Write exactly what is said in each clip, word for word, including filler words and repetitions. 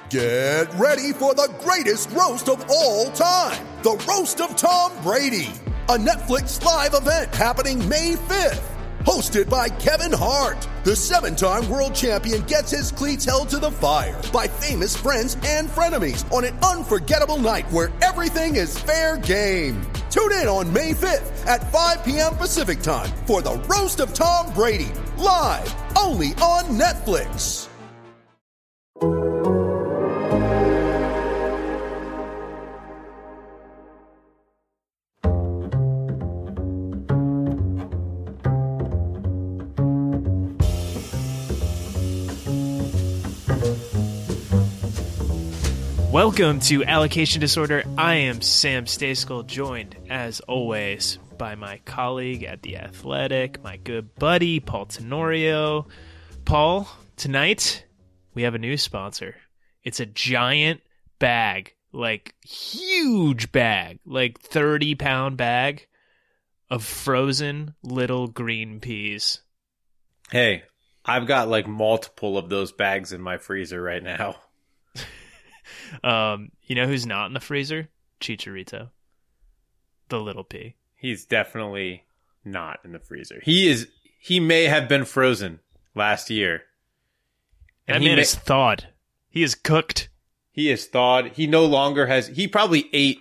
Get ready for the greatest roast of all time, the Roast of Tom Brady, a Netflix live event happening May fifth. Hosted by Kevin Hart, the seven-time world champion gets his cleats held to the fire by famous friends and frenemies on an unforgettable night where everything is fair game. Tune in on May fifth at five p.m. Pacific time for the Roast of Tom Brady, live only on Netflix. Welcome to Allocation Disorder. I am Sam Stejskal, joined, as always, by my colleague at The Athletic, my good buddy, Paul Tenorio. Paul, tonight, we have a new sponsor. It's a giant bag, like huge bag, like thirty-pound bag of frozen little green peas. Hey, I've got like multiple of those bags in my freezer right now. Um, you know who's not in the freezer? Chicharito. The little pea. He's definitely not in the freezer. He is. He may have been frozen last year. And that he man may, is thawed. He is cooked. He is thawed. He no longer has. He probably ate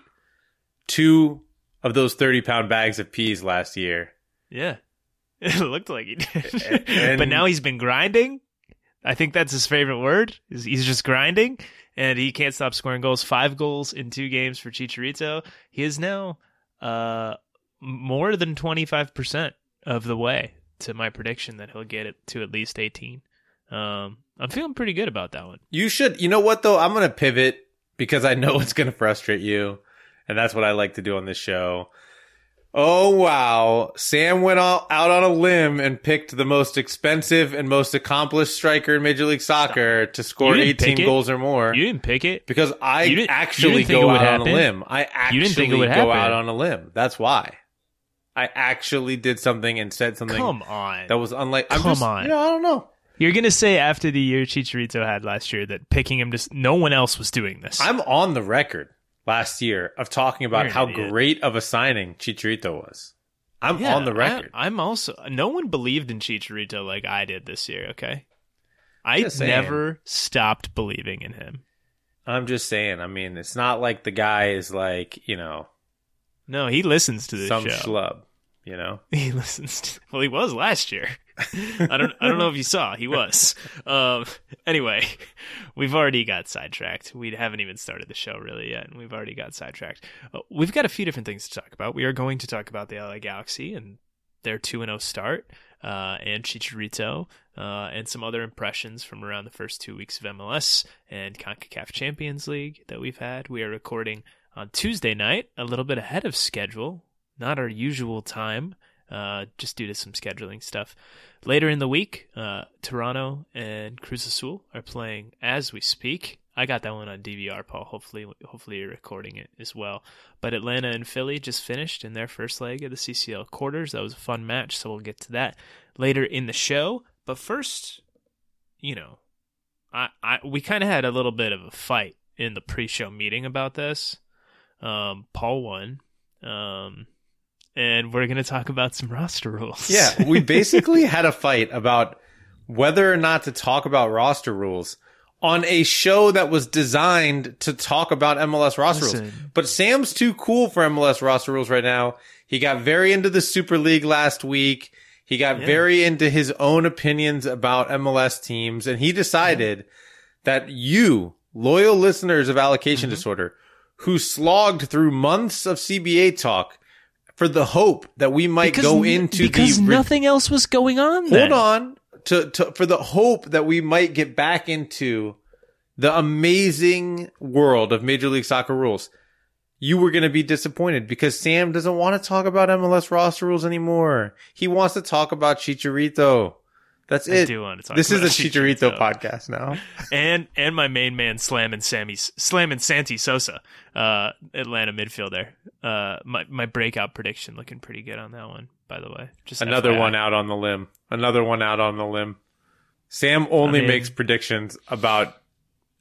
two of those thirty-pound bags of peas last year. Yeah. It looked like he did. And, and, but now he's been grinding. I think that's his favorite word. He's just grinding. And he can't stop scoring goals. Five goals in two games for Chicharito. He is now uh, more than twenty-five percent of the way to my prediction that he'll get it to at least eighteen. Um, I'm feeling pretty good about that one. You should. You know what, though? I'm going to pivot because I know it's going to frustrate you. And that's what I like to do on this show. Oh, wow. Sam went all, out on a limb and picked the most expensive and most accomplished striker in Major League Soccer to score eighteen goals or more. You didn't pick it. Because I you actually you go out happen. on a limb. I actually you didn't think it would go happen. out on a limb. That's why. I actually did something and said something Come on. that was unlike. I'm Come just, on. You know, I don't know. You're going to say after the year Chicharito had last year that picking him, just no one else was doing this. I'm on the record last year of talking about You're how an idiot. great of a signing Chicharito was. I'm Yeah, on the record. I, I'm also. No one believed in Chicharito like I did this year. Okay, I Just saying. never stopped believing in him. I'm just saying. I mean, it's not like the guy is like, you know, No, he listens to this some show. schlub. You know, He listens. To, well, he was last year. I don't. I don't know if you saw. He was. Um. Anyway, we've already got sidetracked. We haven't even started the show really yet, and we've already got sidetracked. Uh, we've got a few different things to talk about. We are going to talk about the L A Galaxy and their two and zero start, uh, and Chicharito, uh, and some other impressions from around the first two weeks of M L S and CONCACAF Champions League that we've had. We are recording on Tuesday night, a little bit ahead of schedule. Not our usual time, uh, just due to some scheduling stuff. Later in the week, uh, Toronto and Cruz Azul are playing as we speak. I got that one on D V R, Paul. Hopefully, hopefully you're recording it as well. But Atlanta and Philly just finished in their first leg of the C C L quarters. That was a fun match, so we'll get to that later in the show. But first, you know, I, I we kind of had a little bit of a fight in the pre-show meeting about this. Um, Paul won. Um... And we're going to talk about some roster rules. yeah, we basically had a fight about whether or not to talk about roster rules on a show that was designed to talk about M L S roster Listen. rules. But Sam's too cool for M L S roster rules right now. He got very into the Super League last week. He got Yeah. very into his own opinions about M L S teams. And he decided yeah. that you, loyal listeners of Allocation mm-hmm. Disorder, who slogged through months of C B A talk, for the hope that we might because, go into because the... Because nothing else was going on then. Hold on. To, to, for the hope that we might get back into the amazing world of Major League Soccer rules. You were going to be disappointed because Sam doesn't want to talk about M L S roster rules anymore. He wants to talk about Chicharito. That's I it. do want to talk this about is a Chicharito, Chicharito podcast now. and and my main man Slam and Sammy Slam and Santi Sosa, uh, Atlanta midfielder. Uh, my my breakout prediction looking pretty good on that one, by the way. Just another F Y I. one out on the limb. Another one out on the limb. Sam only I mean, makes predictions about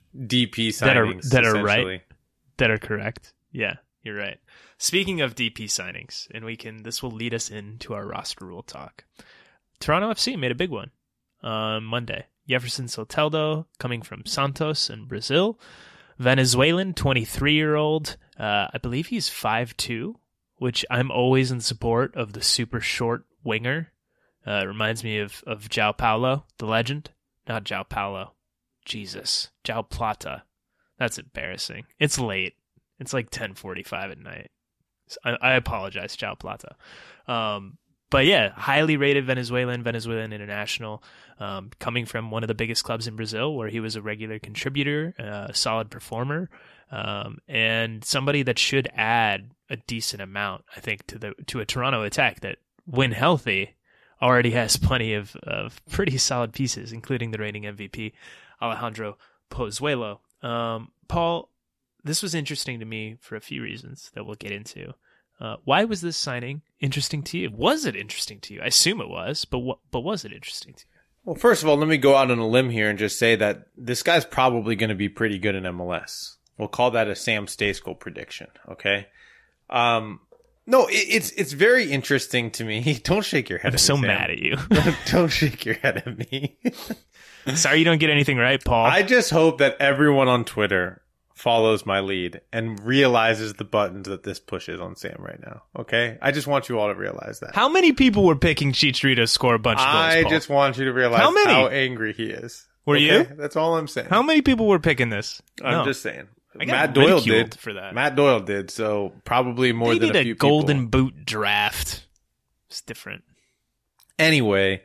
D P signings that are that are right, essentially. that are correct. Yeah, you're right. Speaking of D P signings, and we can this will lead us into our roster rule talk. Toronto F C made a big one on Monday. Jefferson Soteldo coming from Santos in Brazil. Venezuelan, twenty-three-year-old. Uh, I believe he's five two, which I'm always in support of the super short winger. Uh, it reminds me of, of João Paulo, the legend. Not João Paulo. Jesus. João Plata. That's embarrassing. It's late. It's like ten forty-five at night. I, I apologize, João Plata. Um, but yeah, highly rated Venezuelan, Venezuelan international, um, coming from one of the biggest clubs in Brazil where he was a regular contributor, uh, a solid performer, um, and somebody that should add a decent amount, I think, to the to a Toronto attack that, when healthy, already has plenty of, of pretty solid pieces, including the reigning M V P, Alejandro Pozuelo. Um, Paul, this was interesting to me for a few reasons that we'll get into. Uh, why was this signing interesting to you? Was it interesting to you? I assume it was, but what, but was it interesting to you? Well, first of all, let me go out on a limb here and just say that this guy's probably going to be pretty good in M L S. We'll call that a Sam Stejskal prediction, okay? Um, no, it, it's it's very interesting to me. Don't shake your head I'm at so me, Sam. mad at you. don't, don't shake your head at me. Sorry you don't get anything right, Paul. I just hope that everyone on Twitter follows my lead and realizes the buttons that this pushes on Sam right now. Okay? I just want you all to realize that. How many people were picking Chicharito to score a bunch of goals, I Paul? just want you to realize How many? how angry he is. Were Okay? you? That's all I'm saying. How many people were picking this? I'm No. just saying. I got Matt Doyle ridiculed did. for that. Matt Doyle did, so probably more They than need a a few golden people. boot draft. It's different. Anyway,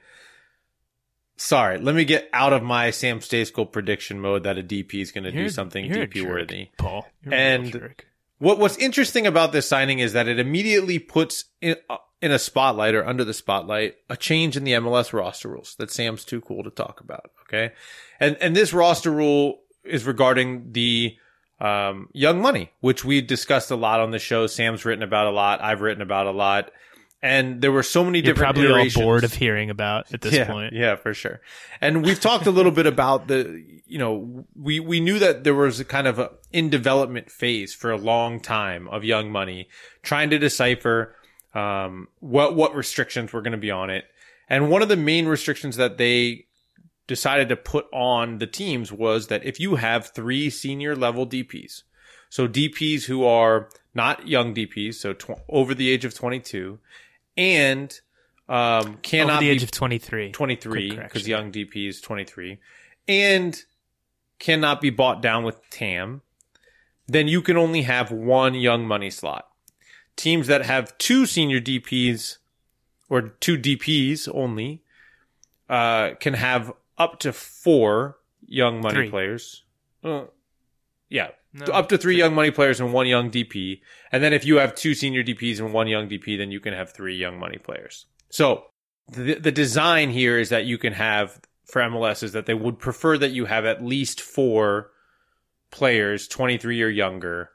sorry. Let me get out of my Sam Stejskal prediction mode that a D P is going to do You're- something you're a D P jerk, worthy. Paul. You're a And- real jerk. What What's interesting about this signing is that it immediately puts in, uh, in a spotlight or under the spotlight a change in the M L S roster rules that Sam's too cool to talk about. Okay, and and this roster rule is regarding the um, young money, which we discussed a lot on the show. Sam's written about a lot. I've written about a lot. And there were so many You're different probably all iterations. bored of hearing about at this yeah, point. Yeah, for sure. And we've talked a little bit about the, you know, we, we knew that there was a kind of a in development phase for a long time of Young Money, trying to decipher um, what what restrictions were going to be on it. And one of the main restrictions that they decided to put on the teams was that if you have three senior level D Ps, so D Ps who are not young D Ps, so tw- over the age of twenty-two, and um, cannot Over the be age of twenty-three. twenty-three, Quick because correction. young D P is twenty-three, and cannot be bought down with T A M, then you can only have one Young Money slot. Teams that have two senior D Ps or two D Ps only uh, can have up to four Young Money Three. players. Uh, yeah, No, up to three Young Money players and one Young D P. And then if you have two senior D Ps and one Young D P, then you can have three Young Money players. So the, the design here is that you can have, for M L S, is that they would prefer that you have at least four players, twenty-three or younger,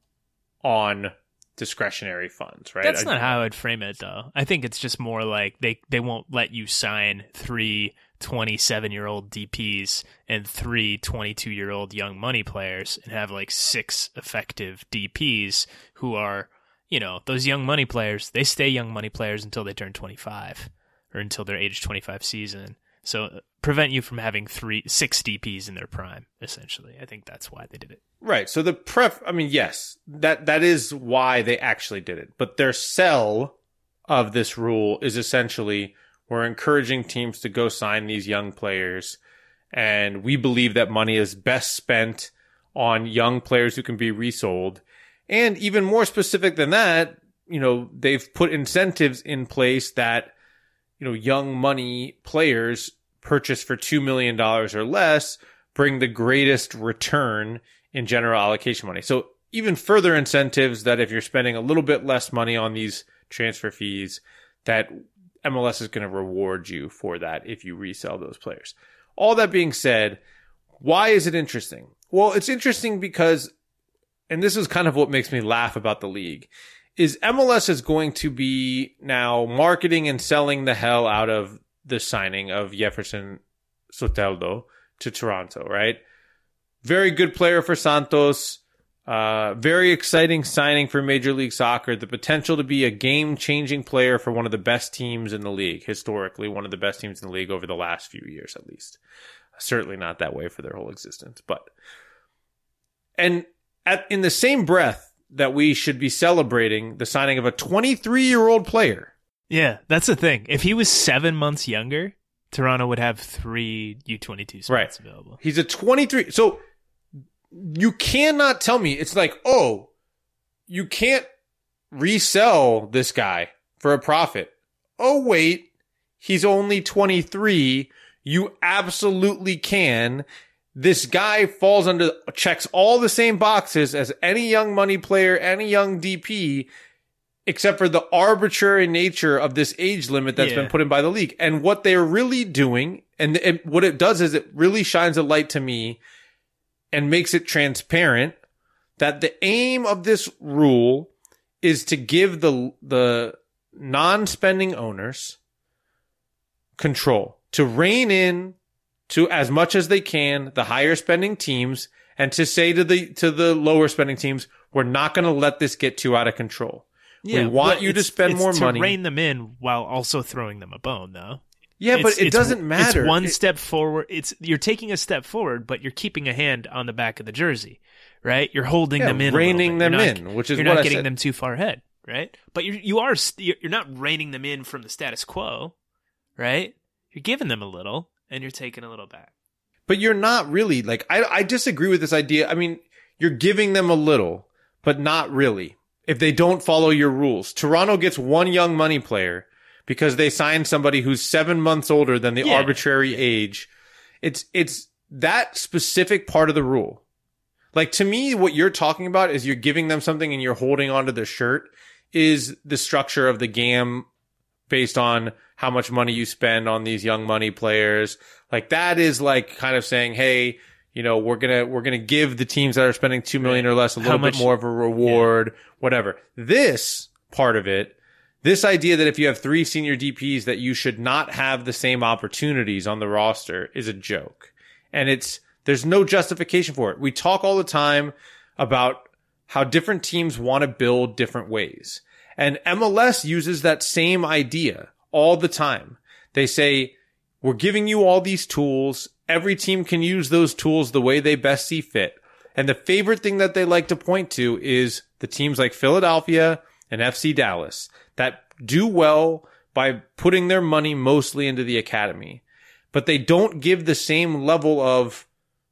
on discretionary funds, right? That's I- not how I'd frame it, though. I think it's just more like they, they won't let you sign three twenty-seven-year-old D Ps and three twenty-two-year-old Young Money players and have like six effective D Ps who are, you know, those Young Money players, they stay Young Money players until they turn twenty-five or until their age twenty-five season. So uh, prevent you from having three, six D Ps in their prime, essentially. I think that's why they did it. Right. So the pref, I mean, yes, that, that is why they actually did it. But their sell of this rule is essentially we're encouraging teams to go sign these young players. And we believe that money is best spent on young players who can be resold. And even more specific than that, you know, they've put incentives in place that, you know, Young Money players purchased for two million dollars or less bring the greatest return in general allocation money. So even further incentives that if you're spending a little bit less money on these transfer fees, that M L S is going to reward you for that if you resell those players. All that being said, why is it interesting? Well, it's interesting because, and this is kind of what makes me laugh about the league, is M L S is going to be now marketing and selling the hell out of the signing of Jefferson Soteldo to Toronto, right? very good player for Santos. Uh, very exciting signing for Major League Soccer. The potential to be a game-changing player for one of the best teams in the league, historically one of the best teams in the league over the last few years, at least. Certainly not that way for their whole existence, but and at in the same breath that we should be celebrating the signing of a twenty-three-year-old player. Yeah, that's the thing. If he was seven months younger, Toronto would have three U twenty-two spots right. available. He's a twenty-three. So you cannot tell me it's like, oh, you can't resell this guy for a profit. Oh, wait, he's only twenty-three. You absolutely can. This guy falls under, checks all the same boxes as any young money player, any young D P, except for the arbitrary nature of this age limit that's yeah. been put in by the league. And what they're really doing, and it, what it does is it really shines a light to me and makes it transparent that the aim of this rule is to give the the non-spending owners control, to rein in to as much as they can the higher spending teams, and to say to the to the lower spending teams, we're not going to let this get too out of control. Yeah, we want well, you to spend it's more to money. Rein them in while also throwing them a bone, though. Yeah, but It's- it it's- doesn't matter. It's one It- step forward. It's you're taking a step forward, but you're keeping a hand on the back of the jersey, right? You're holding Yeah, them in, a little reining bit. them You're not- in, which is you're what not I getting said. them too far ahead, right? But you you are st- you're not reining them in from the status quo, right? You're giving them a little, and you're taking a little back. But you're not really, like, I, I disagree with this idea. I mean, you're giving them a little, but not really. If they don't follow your rules. Toronto gets one young money player because they signed somebody who's seven months older than the Yeah. arbitrary age. It's, it's that specific part of the rule. Like, to me, what you're talking about is you're giving them something and you're holding onto the shirt is the structure of the game based on how much money you spend on these young money players. Like, that is like kind of saying, hey, you know, we're going to, we're going to give the teams that are spending two million dollars or less a How little much- bit more of a reward, yeah. whatever. This part of it, this idea that if you have three senior D Ps that you should not have the same opportunities on the roster is a joke. And it's, there's no justification for it. We talk all the time about how different teams want to build different ways. And M L S uses that same idea all the time. They say, we're giving you all these tools. Every team can use those tools the way they best see fit. And the favorite thing that they like to point to is the teams like Philadelphia and F C Dallas that do well by putting their money mostly into the academy. But they don't give the same level of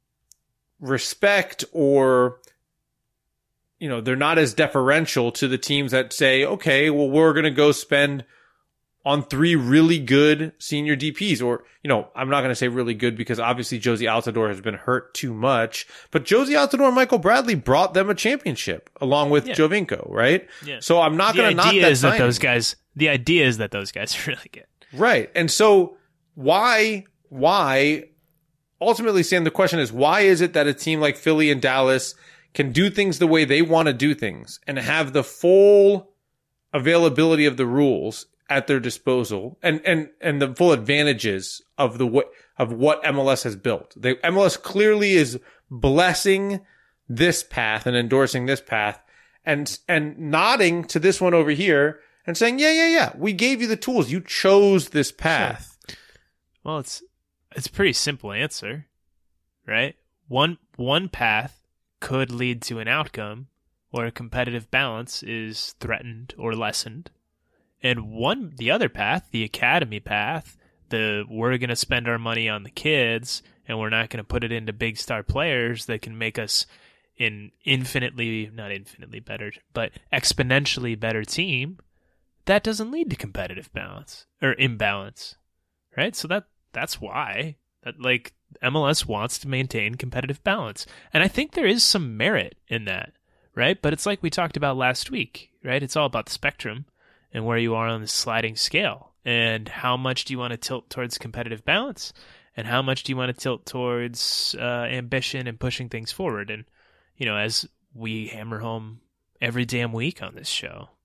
respect, or, you know, they're not as deferential to the teams that say, okay, well, we're going to go spend on three really good senior D Ps. Or, you know, I'm not going to say really good because obviously Josie Altidore has been hurt too much, but Josie Altidore and Michael Bradley brought them a championship along with Yeah. Jovinko, right? Yeah. So I'm not going to knock that The idea is that signing. those guys. The idea is that those guys are really good. Right. And so why, why, ultimately, Sam, the question is, why is it that a team like Philly and Dallas can do things the way they want to do things and have the full availability of the rules at their disposal and, and, and the full advantages of the what, of what M L S has built? The M L S clearly is blessing this path and endorsing this path and, and nodding to this one over here and saying, yeah, yeah, yeah, we gave you the tools. You chose this path. Sure. Well, it's it's a pretty simple answer, right? One one path could lead to an outcome where a competitive balance is threatened or lessened. And one the other path, the academy path, the we're going to spend our money on the kids and we're not going to put it into big star players that can make us an infinitely, not infinitely better, but exponentially better team. That doesn't lead to competitive balance or imbalance, right? So that that's why that like M L S wants to maintain competitive balance. And I think there is some merit in that, right? But it's like we talked about last week, right? It's all about the spectrum and where you are on the sliding scale. And how much do you want to tilt towards competitive balance? And how much do you want to tilt towards uh, ambition and pushing things forward? And, you know, as we hammer home every damn week on this show,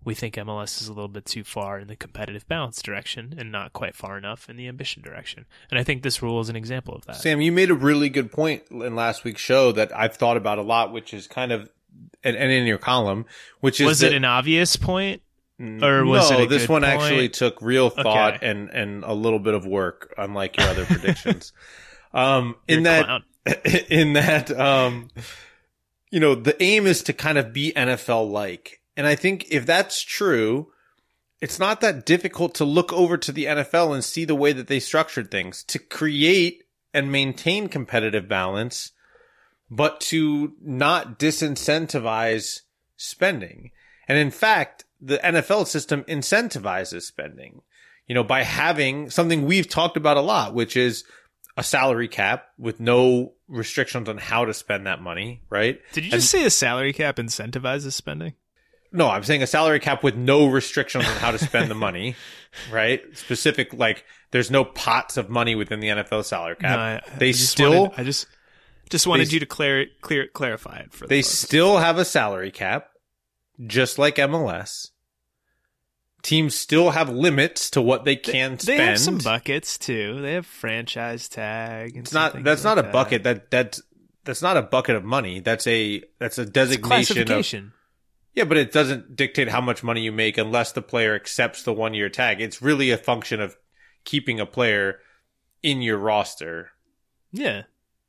we think M L S is a little bit too far in the competitive balance direction and not quite far enough in the ambition direction. And I think this rule is an example of that. Sam, you made a really good point in last week's show that I've thought about a lot, which is kind of, and, and in your column, which is was that, it an obvious point, or was no, it a this good one point? actually took real thought Okay. and and a little bit of work, unlike your other predictions. Um, in You're a that, clown. in that, um, you know, the aim is to kind of be N F L like, and I think if that's true, it's not that difficult to look over to the N F L and see the way that they structured things to create and maintain competitive balance, but to not disincentivize spending. And in fact, the N F L system incentivizes spending, you know, by having something we've talked about a lot, which is a salary cap with no restrictions on how to spend that money, right? Did you And- just say a salary cap incentivizes spending? No, I'm saying a salary cap with no restrictions on how to spend the money, right? Specific, like there's no pots of money within the N F L salary cap. No, I- they I just still, wanted, I just just wanted They- you to clear clear clarify it for the they folks. still have a salary cap, just like M L S. Teams still have limits to what they can They spend. have some buckets too. They have franchise tag. And It's some not. things That's like not a that. bucket. That that's that's not a bucket of money. That's a that's a It's a designation of. classification. Yeah, but it doesn't dictate how much money you make unless the player accepts the one year tag. It's really a function of keeping a player in your roster, Yeah.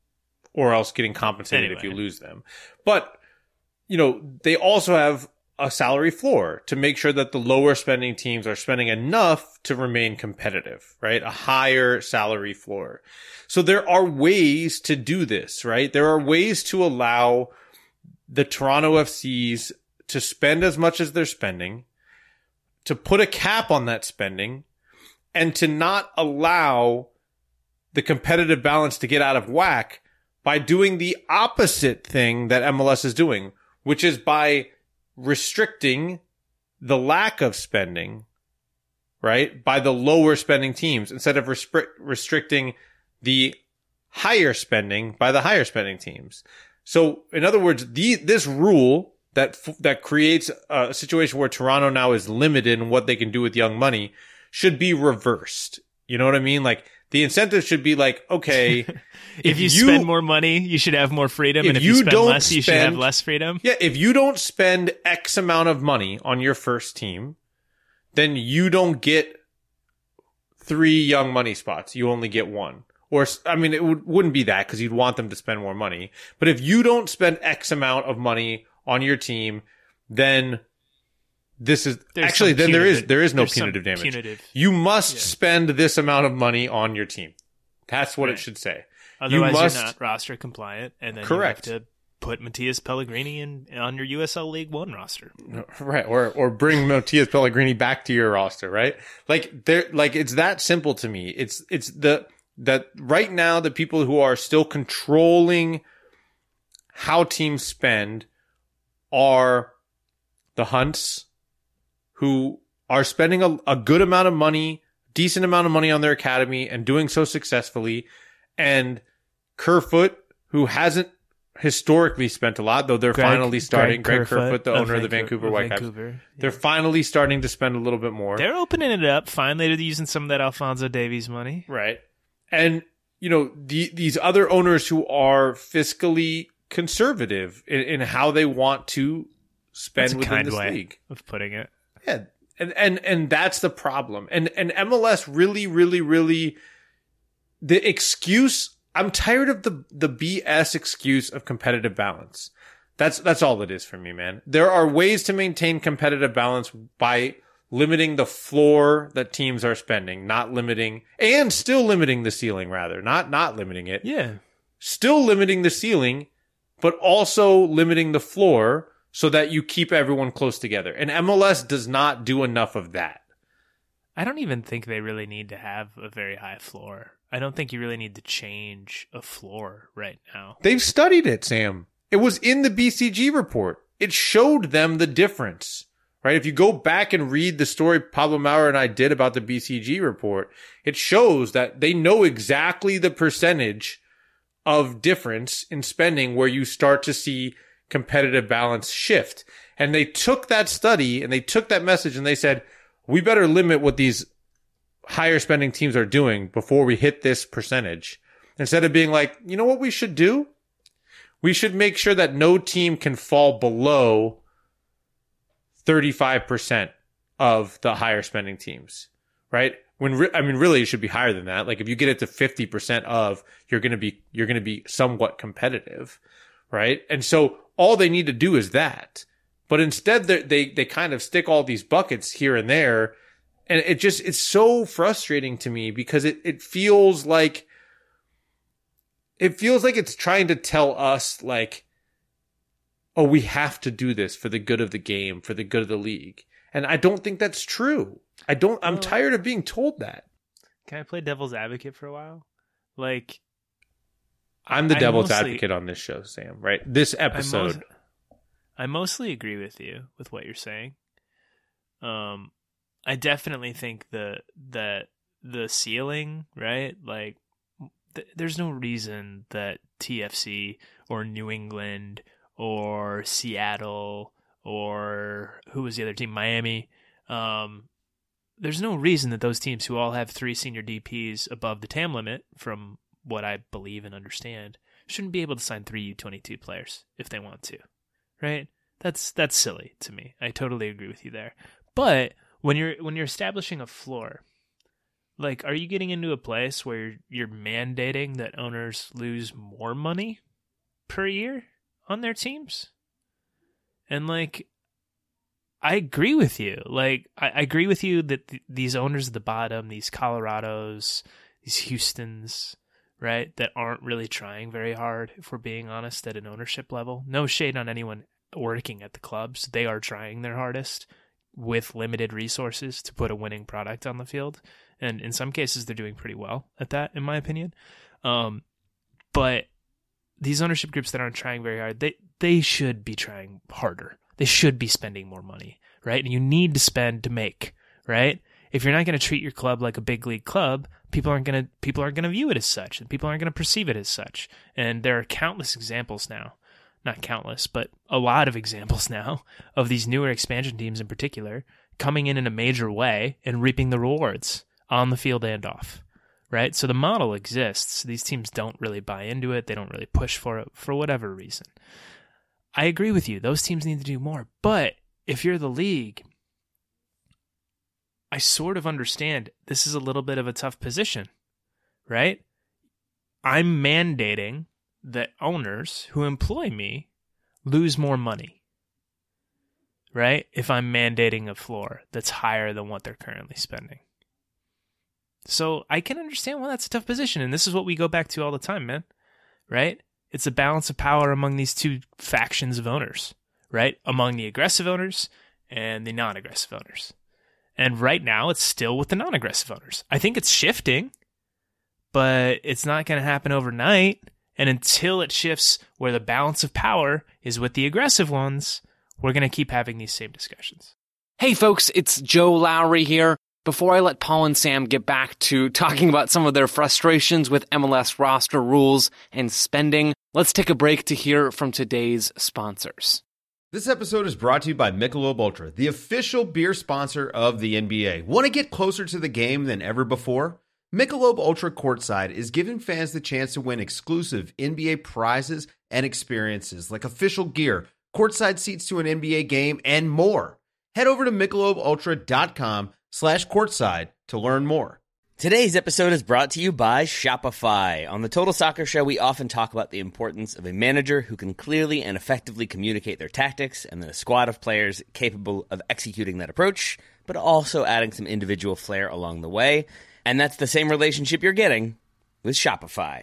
or else getting compensated if Anyway. you lose them. But you know, they also have a salary floor to make sure that the lower spending teams are spending enough to remain competitive, right? A higher salary floor. So there are ways to do this, right? There are ways to allow the Toronto F Cs to spend as much as they're spending, to put a cap on that spending, and to not allow the competitive balance to get out of whack by doing the opposite thing that M L S is doing, which is by restricting the lack of spending, right, by the lower spending teams instead of respri- restricting the higher spending by the higher spending teams. So, in other words, the, this rule that f- that creates a situation where Toronto now is limited in what they can do with young money should be reversed. You know what I mean? Like, the incentive should be like, okay, If, if you, you spend more money, you should have more freedom, if and if you, you spend don't less, you should have spend- less freedom. Yeah, if you don't spend X amount of money on your first team, then you don't get three young money spots. You only get one. Or, I mean, it would, wouldn't be that because you'd want them to spend more money. But if you don't spend X amount of money on your team, then this is There's actually, some then there is, punitive- there is no there's some punitive damage. punitive- You must Yeah. spend this amount of money on your team. That's what it Right. should say. Otherwise, you must, you're not roster compliant, and then Correct. you have to put Matias Pellegrini in on your U S L League One roster. Right, or or bring Matias Pellegrini back to your roster, right? Like there, like it's that simple to me. It's it's the that right now the people who are still controlling how teams spend are the Hunts, who are spending a, a good amount of money, decent amount of money on their academy, and doing so successfully, and Kerfoot, who hasn't historically spent a lot, though they're Greg- finally starting. Greg, Greg Kerfoot, the of owner of the Vancouver Whitecaps, Vancouver. they're finally starting to spend a little bit more. They're opening it up. Finally, they're using some of that Alphonso Davies money. Right. And, you know, the, these other owners who are fiscally conservative in, in how they want to spend That's a within kind this way league. of putting it. Yeah. And, and, and that's the problem. And, and M L S really, really, really, the excuse, I'm tired of the, the B S excuse of competitive balance. That's, that's all it is for me, man. There are ways to maintain competitive balance by limiting the floor that teams are spending, not limiting, and still limiting the ceiling, rather, not, not limiting it. Yeah. Still limiting the ceiling, but also limiting the floor so that you keep everyone close together. And M L S does not do enough of that. I don't even think they really need to have a very high floor. I don't think you really need to change a floor right now. They've studied it, Sam. It was in the B C G report. It showed them the difference, right? If you go back and read the story Pablo Maurer and I did about the B C G report, it shows that they know exactly the percentage of difference in spending where you start to see competitive balance shift. And they took that study and they took that message and they said, we better limit what these higher spending teams are doing before we hit this percentage. Instead of being like, you know what we should do? We should make sure that no team can fall below thirty-five percent of the higher spending teams, right? When re- I mean, really, it should be higher than that. Like if you get it to fifty percent of, you're going to be, you're going to be somewhat competitive, right? And so all they need to do is that. But instead they, they, they kind of stick all these buckets here and there. And it just, it's so frustrating to me because it, it feels like, it feels like it's trying to tell us like, oh, we have to do this for the good of the game, for the good of the league. And I don't think that's true. I don't, I'm tired of being told that. Can I play devil's advocate for a while? Like, I'm the I devil's mostly, advocate on this show, Sam, right? This episode. I, most, I mostly agree with you with what you're saying. Um, I definitely think the, that the ceiling, right? Like, th- there's no reason that T F C or New England or Seattle or who was the other team? Miami. Um, there's no reason that those teams who all have three senior D Ps above the T A M limit, from what I believe and understand, shouldn't be able to sign three U twenty-two players if they want to, right? That's that's silly to me. I totally agree with you there. But when you're when you're establishing a floor, like, are you getting into a place where you're, you're mandating that owners lose more money per year on their teams? And like, I agree with you. Like, I, I agree with you that th- these owners at the bottom, these Colorados, these Houstons, right, that aren't really trying very hard, if we're being honest, at an ownership level. No shade on anyone working at the clubs. They are trying their hardest with limited resources to put a winning product on the field. And in some cases, they're doing pretty well at that, in my opinion. Um, but these ownership groups that aren't trying very hard, they, they should be trying harder. They should be spending more money, right? And you need to spend to make, right? If you're not going to treat your club like a big league club, people aren't going to people aren't going to view it as such, and people aren't going to perceive it as such. And there are countless examples now, not countless, but a lot of examples now of these newer expansion teams in particular coming in in a major way and reaping the rewards on the field and off, right? So the model exists. These teams don't really buy into it. They don't really push for it for whatever reason. I agree with you. Those teams need to do more. But if you're the league, I sort of understand this is a little bit of a tough position, right? I'm mandating that owners who employ me lose more money, right? If I'm mandating a floor that's higher than what they're currently spending. So I can understand why that's a tough position. And this is what we go back to all the time, man, right? It's a balance of power among these two factions of owners, right? Among the aggressive owners and the non-aggressive owners. And right now, it's still with the non-aggressive owners. I think it's shifting, but it's not going to happen overnight. And until it shifts where the balance of power is with the aggressive ones, we're going to keep having these same discussions. Hey, folks, it's Joe Lowry here. Before I let Paul and Sam get back to talking about some of their frustrations with M L S roster rules and spending, let's take a break to hear from today's sponsors. This episode is brought to you by Michelob Ultra, the official beer sponsor of the N B A. Want to get closer to the game than ever before? Michelob Ultra Courtside is giving fans the chance to win exclusive N B A prizes and experiences like official gear, courtside seats to an N B A game, and more. Head over to michelob ultra dot com slash courtside to learn more. Today's episode is brought to you by Shopify. On the Total Soccer Show, we often talk about the importance of a manager who can clearly and effectively communicate their tactics, and then a squad of players capable of executing that approach, but also adding some individual flair along the way. And that's the same relationship you're getting with Shopify.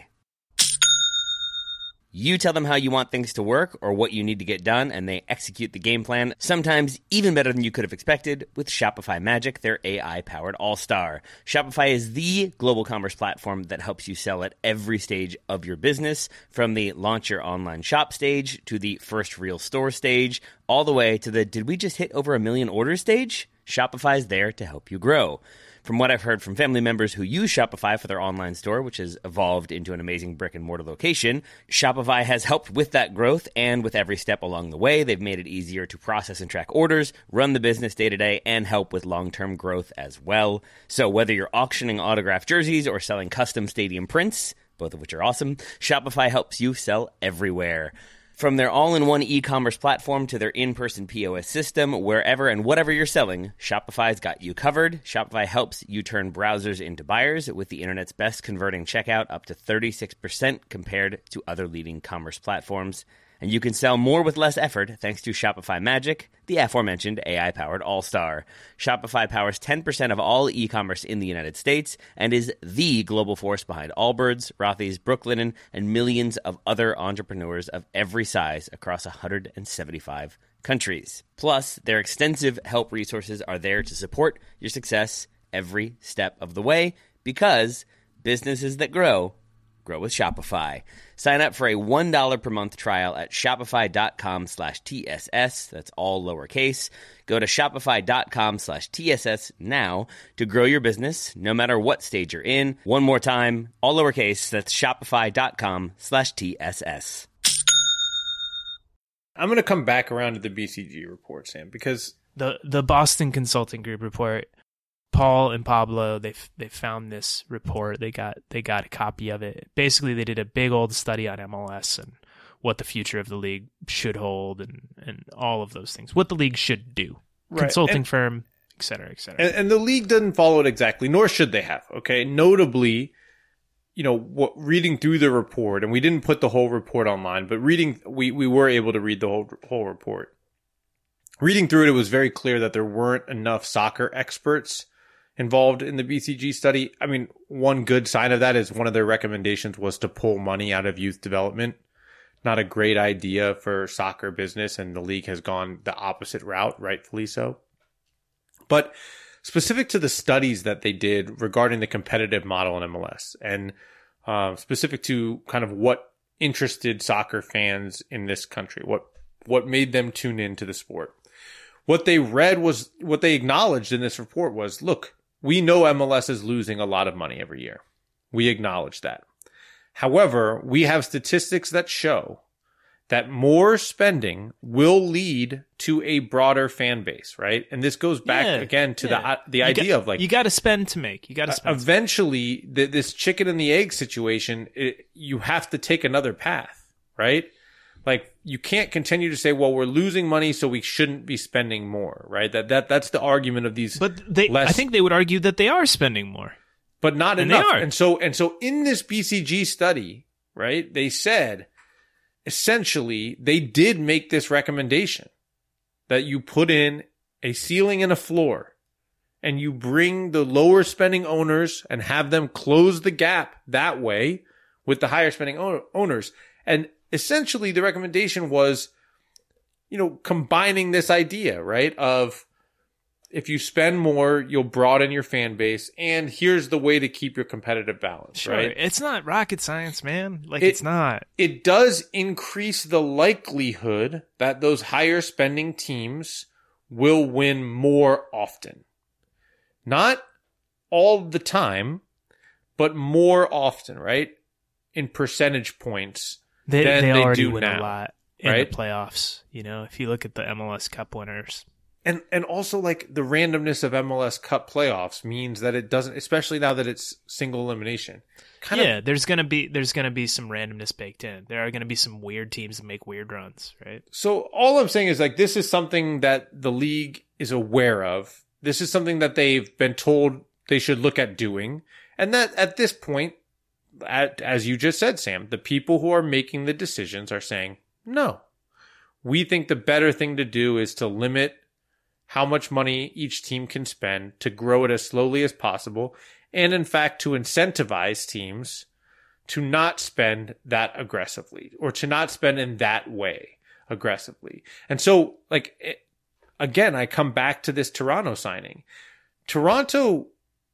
You tell them how you want things to work or what you need to get done, and they execute the game plan, sometimes even better than you could have expected, with Shopify Magic, their A I-powered all-star. Shopify is the global commerce platform that helps you sell at every stage of your business, from the launch your online shop stage to the first real store stage, all the way to the did we just hit over a million orders stage? Shopify is there to help you grow. From what I've heard from family members who use Shopify for their online store, which has evolved into an amazing brick-and-mortar location, Shopify has helped with that growth, and with every step along the way, they've made it easier to process and track orders, run the business day-to-day, and help with long-term growth as well. So whether you're auctioning autographed jerseys or selling custom stadium prints, both of which are awesome, Shopify helps you sell everywhere. From their all-in-one e-commerce platform to their in-person P O S system, wherever and whatever you're selling, Shopify's got you covered. Shopify helps you turn browsers into buyers with the internet's best converting checkout, up to thirty-six percent compared to other leading commerce platforms. And you can sell more with less effort thanks to Shopify Magic, the aforementioned A I-powered all-star. Shopify powers ten percent of all e-commerce in the United States and is the global force behind Allbirds, Rothy's, Brooklinen, and millions of other entrepreneurs of every size across one hundred seventy-five countries. Plus, their extensive help resources are there to support your success every step of the way, because businesses that grow grow with Shopify. Sign up for a one dollar per month trial at shopify.com slash TSS. That's all lowercase. Go to shopify.com slash TSS now to grow your business, no matter what stage you're in. One more time, all lowercase. That's shopify.com slash TSS. I'm going to come back around to the B C G report, Sam, because The the Boston Consulting Group report, Paul and Pablo, they they found this report. They got they got a copy of it. Basically, they did a big old study on M L S and what the future of the league should hold, and, and all of those things. What the league should do, Right. consulting And- firm, et cetera, et cetera. And, and the league doesn't follow it exactly, nor should they have. Okay. Notably, you know, what, reading through the report, and we didn't put the whole report online, but reading, we, we were able to read the whole, whole report. Reading through it, it was very clear that there weren't enough soccer experts involved in the B C G study. I mean, one good sign of that is one of their recommendations was to pull money out of youth development. Not a great idea for soccer business, and the league has gone the opposite route, rightfully so. But specific to the studies that they did regarding the competitive model in M L S, and uh, specific to kind of what interested soccer fans in this country, what what made them tune into the sport. What they read was, what they acknowledged in this report was, look, we know M L S is losing a lot of money every year. We acknowledge that. However, we have statistics that show that more spending will lead to a broader fan base, right? And this goes back Yeah, again to yeah. the the You idea got- of like, you got to spend to make. You got to uh, spend. eventually th- this chicken and the egg situation, it, you have to take another path, right? Like, you can't continue to say, well, we're losing money, so we shouldn't be spending more, right? That that that's the argument of these, but they, less- I think they would argue that they are spending more. but not And they enough. are. And so and so in this B C G study, right? They said essentially they did make this recommendation that you put in a ceiling and a floor, and you bring the lower spending owners and have them close the gap that way with the higher spending own- owners. And essentially the recommendation was, you know, combining this idea, right, of if you spend more, you'll broaden your fan base, and here's the way to keep your competitive balance, Sure, right? it's not rocket science, man. Like It- it's not. It does increase the likelihood that those higher spending teams will win more often. Not all the time, but more often, right? In percentage points They than they they already do win now, a lot in right? the playoffs. You know, if you look at the M L S Cup winners, And and also, like, the randomness of M L S Cup playoffs means that it doesn't, especially now that it's single elimination. Kind yeah, of, there's gonna be there's gonna be some randomness baked in. There are gonna be some weird teams that make weird runs, right? so all I'm saying is, like, this is something that the league is aware of. This is something that they've been told they should look at doing. And that at this point, at, as you just said, Sam, the people who are making the decisions are saying, no, we think the better thing to do is to limit how much money each team can spend, to grow it as slowly as possible, and in fact to incentivize teams to not spend that aggressively, or to not spend in that way aggressively. And so, like, it, again, I come back to this Toronto signing. Toronto,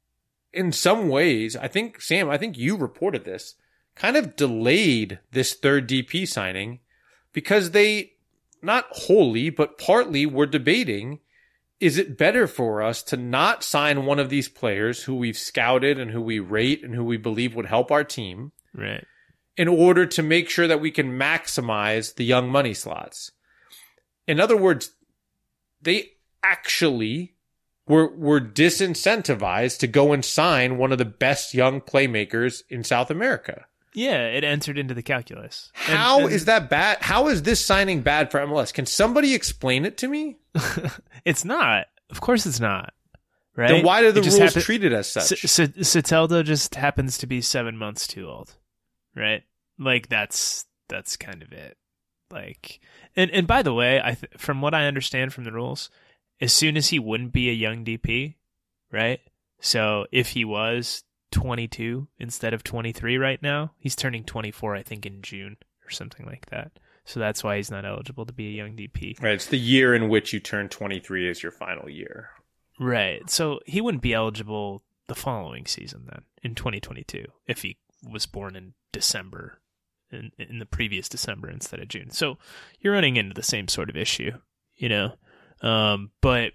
in some ways, I think, Sam, I think you reported this, kind of delayed this third D P signing because they, not wholly, but partly were debating is it better for us to not sign one of these players who we've scouted and who we rate and who we believe would help our team, Right. in order to make sure that we can maximize the young money slots? In other words, they actually were were disincentivized to go and sign one of the best young playmakers in South America. Yeah, it entered into the calculus. How And- and is that bad? How is this signing bad for M L S? Can somebody explain it to me? It's not. Of course it's not. Right? Then why do the It just rules happen- treat it as such? S- S- Soteldo just happens to be seven months too old, right? Like that's that's kind of it. Like, and and by the way, I th- from what I understand from the rules, as soon as he wouldn't be a young D P, right? So if he was twenty-two instead of twenty-three right now, he's turning twenty-four, I think, in June or something like that. So that's why he's not eligible to be a young D P. Right, it's the year in which you turn twenty-three as your final year. Right. So he wouldn't be eligible the following season then, in twenty twenty-two, if he was born in December, in, in the previous December instead of June. So you're running into the same sort of issue, you know? Um, but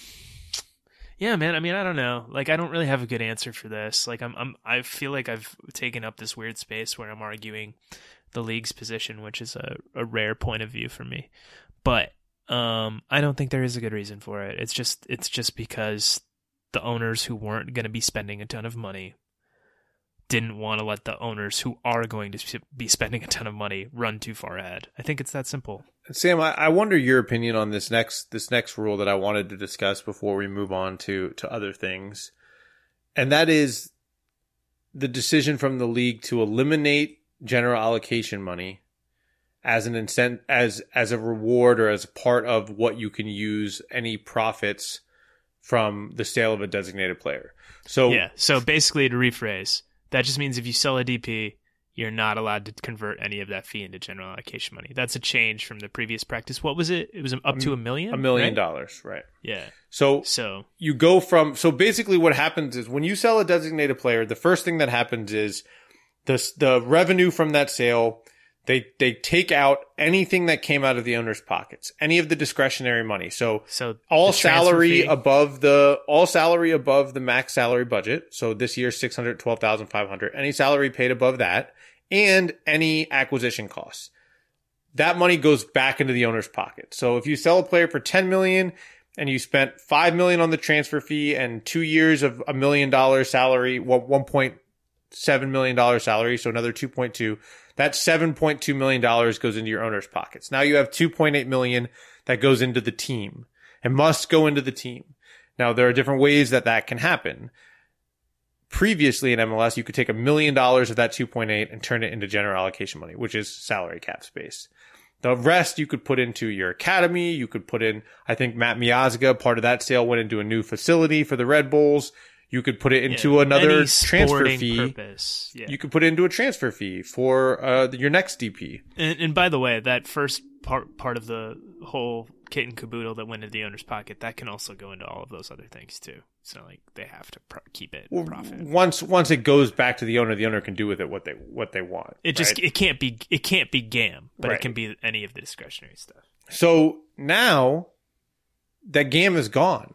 yeah, man, I mean, I don't know. Like, I don't really have a good answer for this. Like, I'm, I'm, I feel like I've taken up this weird space where I'm arguing the league's position, which is a, a rare point of view for me. But Um, I don't think there is a good reason for it. It's just it's just because the owners who weren't going to be spending a ton of money didn't want to let the owners who are going to be spending a ton of money run too far ahead. I think it's that simple. Sam, I, I wonder your opinion on this next this next rule that I wanted to discuss before we move on to to other things, and that is the decision from the league to eliminate general allocation money as an incent as as a reward or as part of what you can use any profits from the sale of a designated player. So Yeah. So basically, to rephrase, that just means if you sell a D P, you're not allowed to convert any of that fee into general allocation money. That's a change from the previous practice. What was it? It was up to a million. a million right? dollars, right? Yeah. So So you go from so basically what happens is when you sell a designated player, the first thing that happens is the the revenue from that sale. They they take out anything that came out of the owner's pockets, any of the discretionary money. So, so all the transfer salary fee- above the all salary above the max salary budget. So this year six hundred twelve thousand five hundred. Any salary paid above that, and any acquisition costs. That money goes back into the owner's pocket. So if you sell a player for ten million and you spent five million on the transfer fee and two years of a million dollar salary, well, one point seven million dollar salary, so another two point two. That seven point two million dollars goes into your owner's pockets. Now you have two point eight million dollars that goes into the team and must go into the team. Now there are different ways that that can happen. Previously in M L S, you could take a million dollars of that two point eight and turn it into general allocation money, which is salary cap space. The rest you could put into your academy. You could put in, I think Matt Miazga, part of that sale went into a new facility for the Red Bulls. You could put it into yeah, another any transfer sporting fee. Purpose. Yeah. You could put it into a transfer fee for uh, your next D P. And, and by the way, that first part part of the whole kit and caboodle that went into the owner's pocket, that can also go into all of those other things too. It's not like they have to pro- keep it profit. Once once it goes back to the owner, the owner can do with it what they what they want. It just right? it can't be it can't be G A M, but Right. it can be any of the discretionary stuff. So now that G A M is gone.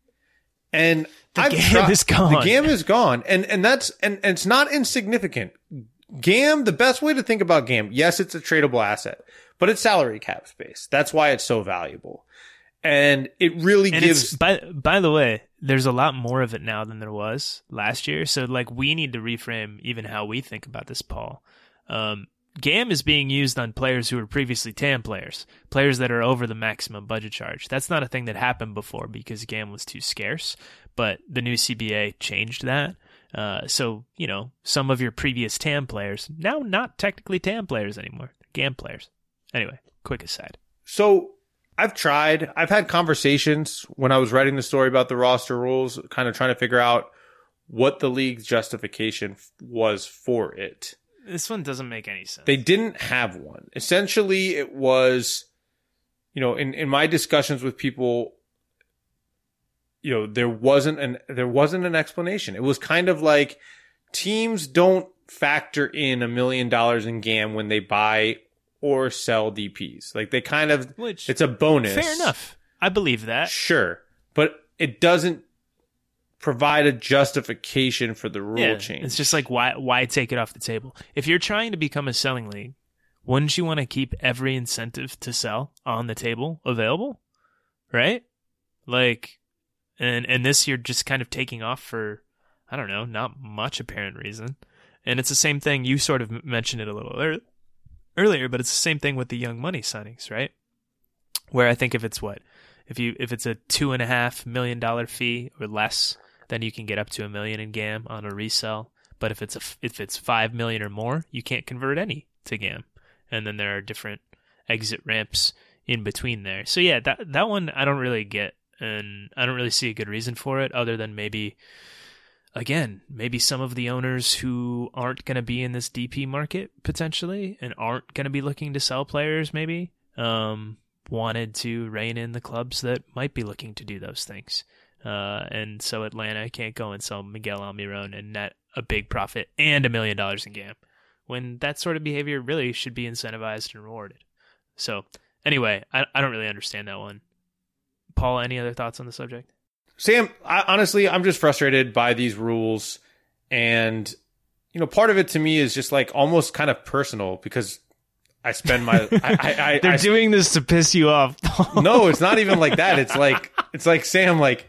And The I've G A M tried- is gone. The G A M is gone. And and that's and, and it's not insignificant. G A M, the best way to think about G A M, yes, it's a tradable asset, but it's salary cap space. That's why it's so valuable. And it really And gives it's, by by the way, there's a lot more of it now than there was last year. So like we need to reframe even how we think about this, Paul. Um, G A M is being used on players who were previously T A M players, players that are over the maximum budget charge. That's not a thing that happened before because G A M was too scarce, but the new C B A changed that. Uh, so, you know, some of your previous T A M players, now not technically T A M players anymore, G A M players. Anyway, quick aside. So I've tried, I've had conversations when I was writing the story about the roster rules, kind of trying to figure out what the league's justification f- was for it. This one doesn't make any sense. They didn't have one. Essentially, it was, you know, in, in my discussions with people, you know, there wasn't an there wasn't an explanation. It was kind of like teams don't factor in a million dollars in G A M when they buy or sell D Ps. Like they kind of, Which, it's a bonus. fair enough. I believe that. Sure. but it doesn't provide a justification for the rule Yeah, change. it's just like, why why take it off the table? If you're trying to become a selling league, wouldn't you want to keep every incentive to sell on the table available? Right? Like, and and this you're just kind of taking off for, I don't know, not much apparent reason. And it's the same thing. You sort of mentioned it a little ear- earlier, but it's the same thing with the Young Money signings, right? Where I think if it's what, if you if it's a two and a half million dollar fee or less, then you can get up to a million in G A M on a resell. But if it's a if it's five million or more, you can't convert any to G A M. And then there are different exit ramps in between there. So yeah, that that one I don't really get, and I don't really see a good reason for it, other than maybe, again, maybe some of the owners who aren't going to be in this D P market potentially and aren't going to be looking to sell players maybe um, wanted to rein in the clubs that might be looking to do those things. Uh, and so Atlanta can't go and sell Miguel Almiron and net a big profit and a million dollars in G A M, when that sort of behavior really should be incentivized and rewarded. So anyway, I, I don't really understand that one. Paul, any other thoughts on the subject? Sam, I, honestly, I'm just frustrated by these rules. And, you know, part of it to me is just like almost kind of personal, because I spend my... I, I, I, They're I, doing this to piss you off. No, it's not even like that. It's like, it's like, Sam, like,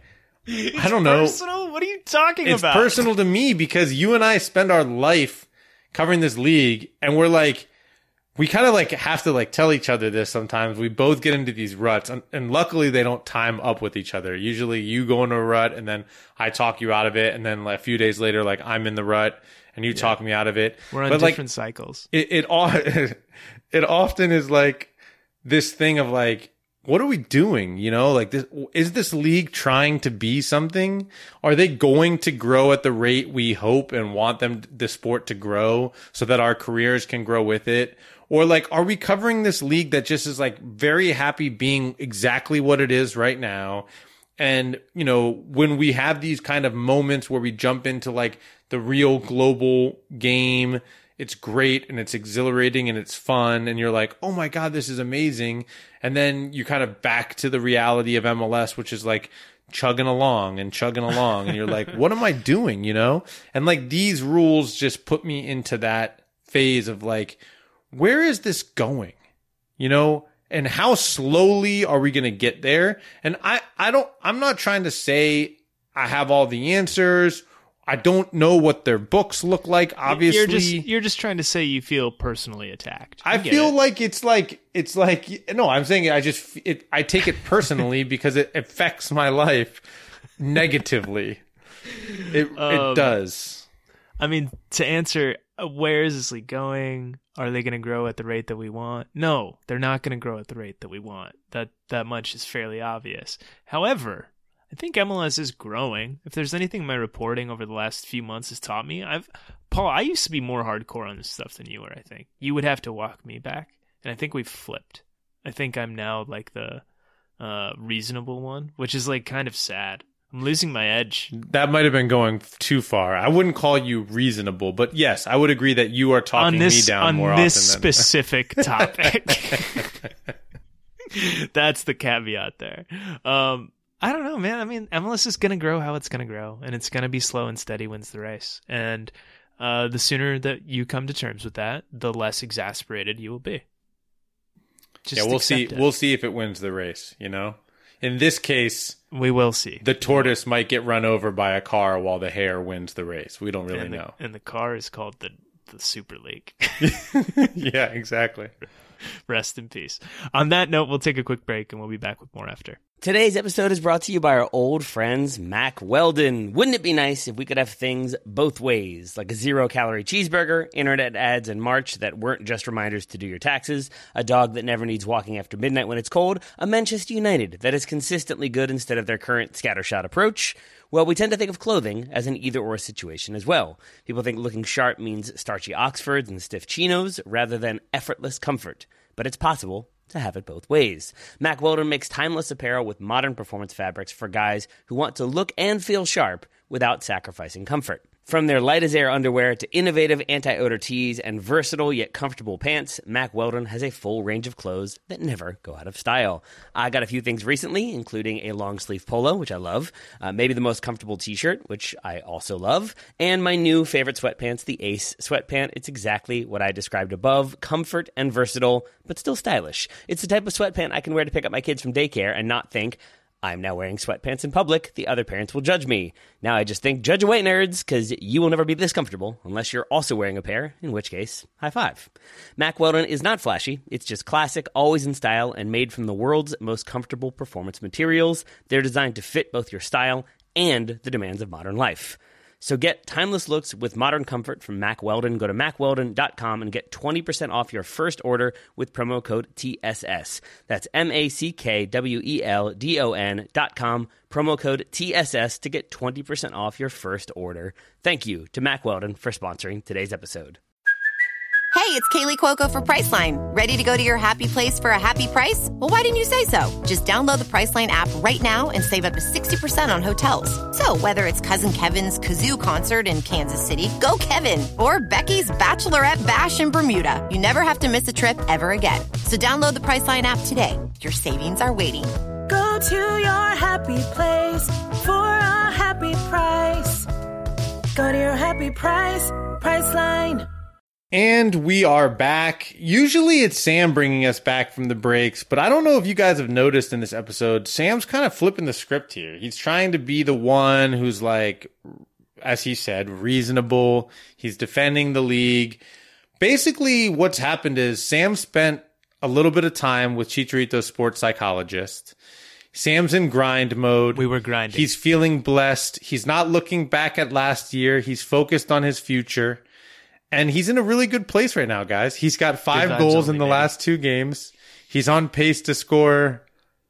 I don't know. Personal? What are you talking It's about? personal to me because you and I spend our life covering this league, and we're like, we kind of like have to like tell each other this sometimes. We both get into these ruts, and, and luckily they don't time up with each other. Usually you go into a rut and then I talk you out of it, and then like a few days later, like I'm in the rut and you yeah. talk me out of it. We're on but, different like, cycles. It it, all, it often is like this thing of like, what are we doing? You know, like this, is this league trying to be something? Are they going to grow at the rate we hope and want them, the sport to grow, so that our careers can grow with it? Or like, are we covering this league that just is like very happy being exactly what it is right now? And, you know, when we have these kind of moments where we jump into like the real global game, it's great and it's exhilarating and it's fun, and you're like, oh my God, this is amazing. And then you kind of back to the reality of M L S, which is like chugging along and chugging along. And you're like, what am I doing? You know? And like these rules just put me into that phase of like, where is this going? You know? And how slowly are we going to get there? And I, I don't, I'm not trying to say I have all the answers. I don't know what their books look like. Obviously, you're just you're just trying to say you feel personally attacked. I, I feel it. like it's like it's like no. I'm saying I just it. I take it personally because it affects my life negatively. It um, it does. I mean, to answer, uh, where is this league going? Are they going to grow at the rate that we want? No, they're not going to grow at the rate that we want. That that much is fairly obvious. However, I think M L S is growing. If there's anything my reporting over the last few months has taught me, I've Paul, I used to be more hardcore on this stuff than you were, I think. You would have to walk me back. And I think we've flipped. I think I'm now like the uh, reasonable one, which is like kind of sad. I'm losing my edge. That might have been going too far. I wouldn't call you reasonable, but yes, I would agree that you are talking this, me down more often. On this often than... specific topic. That's the caveat there. Um, I don't know, man. I mean, M L S is going to grow how it's going to grow, and it's going to be slow and steady wins the race. And uh, the sooner that you come to terms with that, the less exasperated you will be. Just yeah, we'll see. It. We'll see if it wins the race. You know, in this case, we will see. The tortoise might get run over by a car while the hare wins the race. We don't really and the, know. And the car is called the the Super League. Yeah, exactly. Rest in peace. On that note, we'll take a quick break and we'll be back with more after. Today's episode is brought to you by our old friends, Mack Weldon. Wouldn't it be nice if we could have things both ways, like a zero-calorie cheeseburger, internet ads in March that weren't just reminders to do your taxes, a dog that never needs walking after midnight when it's cold, a Manchester United that is consistently good instead of their current scattershot approach? Well, we tend to think of clothing as an either-or situation as well. People think looking sharp means starchy Oxfords and stiff chinos rather than effortless comfort. But it's possible to have it both ways. Mack Weldon makes timeless apparel with modern performance fabrics for guys who want to look and feel sharp without sacrificing comfort. From their light-as-air underwear to innovative anti-odor tees and versatile yet comfortable pants, Mack Weldon has a full range of clothes that never go out of style. I got a few things recently, including a long-sleeve polo, which I love, uh, maybe the most comfortable t-shirt, which I also love, and my new favorite sweatpants, the Ace sweatpant. It's exactly what I described above, comfort and versatile, but still stylish. It's the type of sweatpant I can wear to pick up my kids from daycare and not think, I'm now wearing sweatpants in public, the other parents will judge me. Now I just think, judge away, nerds, because you will never be this comfortable unless you're also wearing a pair, in which case, high five. Mack Weldon is not flashy. It's just classic, always in style, and made from the world's most comfortable performance materials. They're designed to fit both your style and the demands of modern life. So get timeless looks with modern comfort from Mack Weldon. Go to mack weldon dot com and get twenty percent off your first order with promo code T S S. That's M A C K W E L D O N dot com, promo code T S S to get twenty percent off your first order. Thank you to Mack Weldon for sponsoring today's episode. Hey, it's Kaylee Cuoco for Priceline. Ready to go to your happy place for a happy price? Well, why didn't you say so? Just download the Priceline app right now and save up to sixty percent on hotels. So whether it's Cousin Kevin's Kazoo Concert in Kansas City, go Kevin, or Becky's Bachelorette Bash in Bermuda, you never have to miss a trip ever again. So download the Priceline app today. Your savings are waiting. Go to your happy place for a happy price. Go to your happy price, Priceline. And we are back. Usually it's Sam bringing us back from the breaks, but I don't know if you guys have noticed in this episode, Sam's kind of flipping the script here. He's trying to be the one who's like, as he said, reasonable. He's defending the league. Basically, what's happened is Sam spent a little bit of time with Chicharito's sports psychologist. Sam's in grind mode. We were grinding. He's feeling blessed. He's not looking back at last year. He's focused on his future. And he's in a really good place right now, guys. He's got five goals in the last two games. He's on pace to score,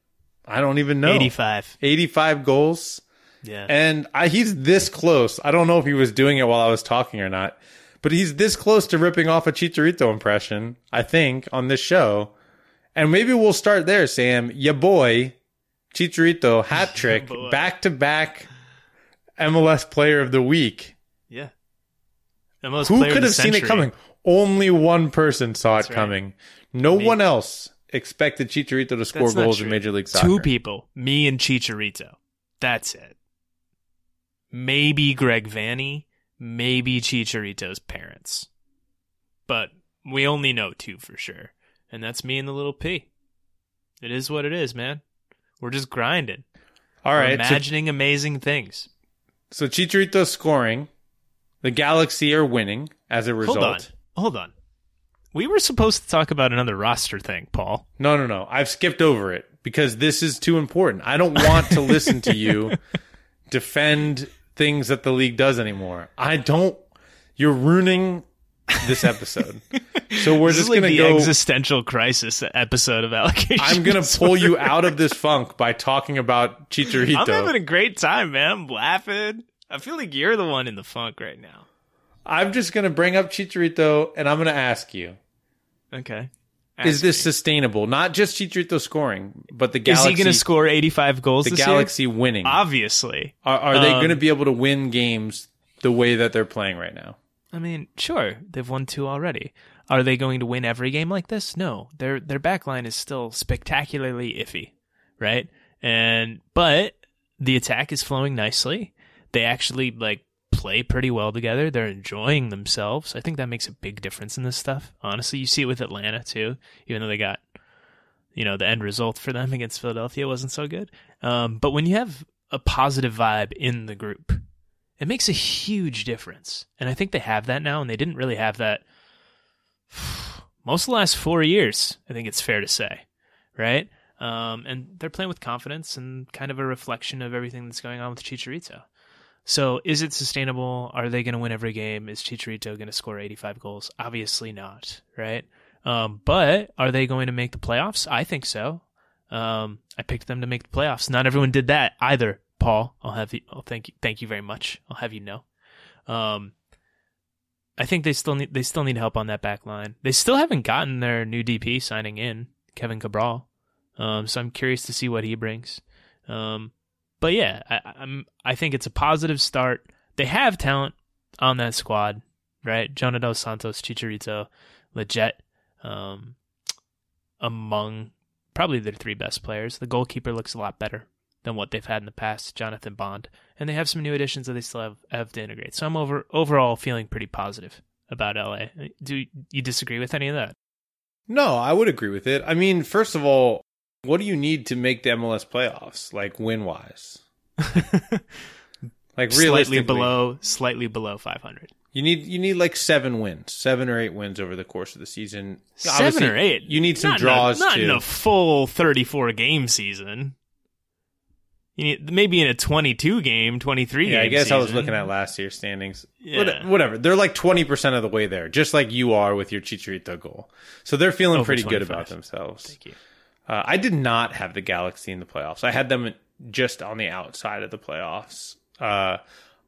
I don't even know. eighty-five. eighty-five goals. Yeah. And I, he's this close. I don't know if he was doing it while I was talking or not, but he's this close to ripping off a Chicharito impression, I think, on this show. And maybe we'll start there, Sam. Ya boy, Chicharito, hat trick, back-to-back M L S Player of the Week. Yeah. Most Who could have seen it coming? Only one person saw That's it right. coming. No Me. one else expected Chicharito to score That's not goals in true. Major League Soccer. Two people, me and Chicharito. That's it. Maybe Greg Vanny, maybe Chicharito's parents. But we only know two for sure. And that's me and the little P. It is what it is, man. We're just grinding. All We're right. imagining so, amazing things. So Chicharito's scoring. The Galaxy are winning as a result. Hold on. Hold on. We were supposed to talk about another roster thing, Paul. No, no, no. I've skipped over it because this is too important. I don't want to listen to you defend things that the league does anymore. I don't. You're ruining this episode. So we're this just is like going to the go. existential crisis episode of allocation. I'm going to pull you out of this funk by talking about Chicharito. I'm having a great time, man. I'm laughing. I feel like you're the one in the funk right now. I'm just going to bring up Chicharito, and I'm going to ask you. Okay. Is Ask this me. sustainable? Not just Chicharito scoring, but the Is Galaxy. he going to score eighty-five goals the this Galaxy year? winning. Obviously. Are, are they Um, going to be able to win games the way that they're playing right now? I mean, sure. They've won two already. Are they going to win every game like this? No. Their their back line is still spectacularly iffy, right? And but the attack is flowing nicely. They actually like play pretty well together. They're enjoying themselves. I think that makes a big difference in this stuff. Honestly, you see it with Atlanta too, even though they got, you know, the end result for them against Philadelphia wasn't so good. Um, but when you have a positive vibe in the group, it makes a huge difference. And I think they have that now, and they didn't really have that most of the last four years, I think it's fair to say, right? Um, and they're playing with confidence and kind of a reflection of everything that's going on with Chicharito. So is it sustainable? Are they going to win every game? Is Chicharito going to score eighty-five goals? Obviously not, right? Um, but are they going to make the playoffs? I think so. Um, I picked them to make the playoffs. Not everyone did that either, Paul. I'll have you. Oh, thank you. Thank you very much. I'll have you know. Um, I think they still need they still need help on that back line. They still haven't gotten their new D P signing in, Kevin Cabral. Um, so I'm curious to see what he brings. Um, but yeah, I, I'm I think it's a positive start. They have talent. on that squad, right? Jonah Dos Santos, Chicharito, Lletget, um, among probably their three best players. The goalkeeper looks a lot better than what they've had in the past, Jonathan Bond. And they have some new additions that they still have, have to integrate. So I'm over overall feeling pretty positive about L A. Do you disagree with any of that? No, I would agree with it. I mean, first of all, what do you need to make the M L S playoffs, like win-wise? Like slightly realistically, below, slightly below five hundred. You need you need like seven wins, seven or eight wins over the course of the season. Seven Obviously, or eight. You need some not draws in a, not too. in a full thirty-four game season. You need, maybe in a twenty-two game, twenty-three game. Yeah, I guess season. I was looking at last year's standings. Yeah. Whatever. They're like twenty percent of the way there, just like you are with your Chicharito goal. So they're feeling Over pretty good twenty-five. about themselves. Thank you. Uh, I did not have the Galaxy in the playoffs. I had them just on the outside of the playoffs. Uh,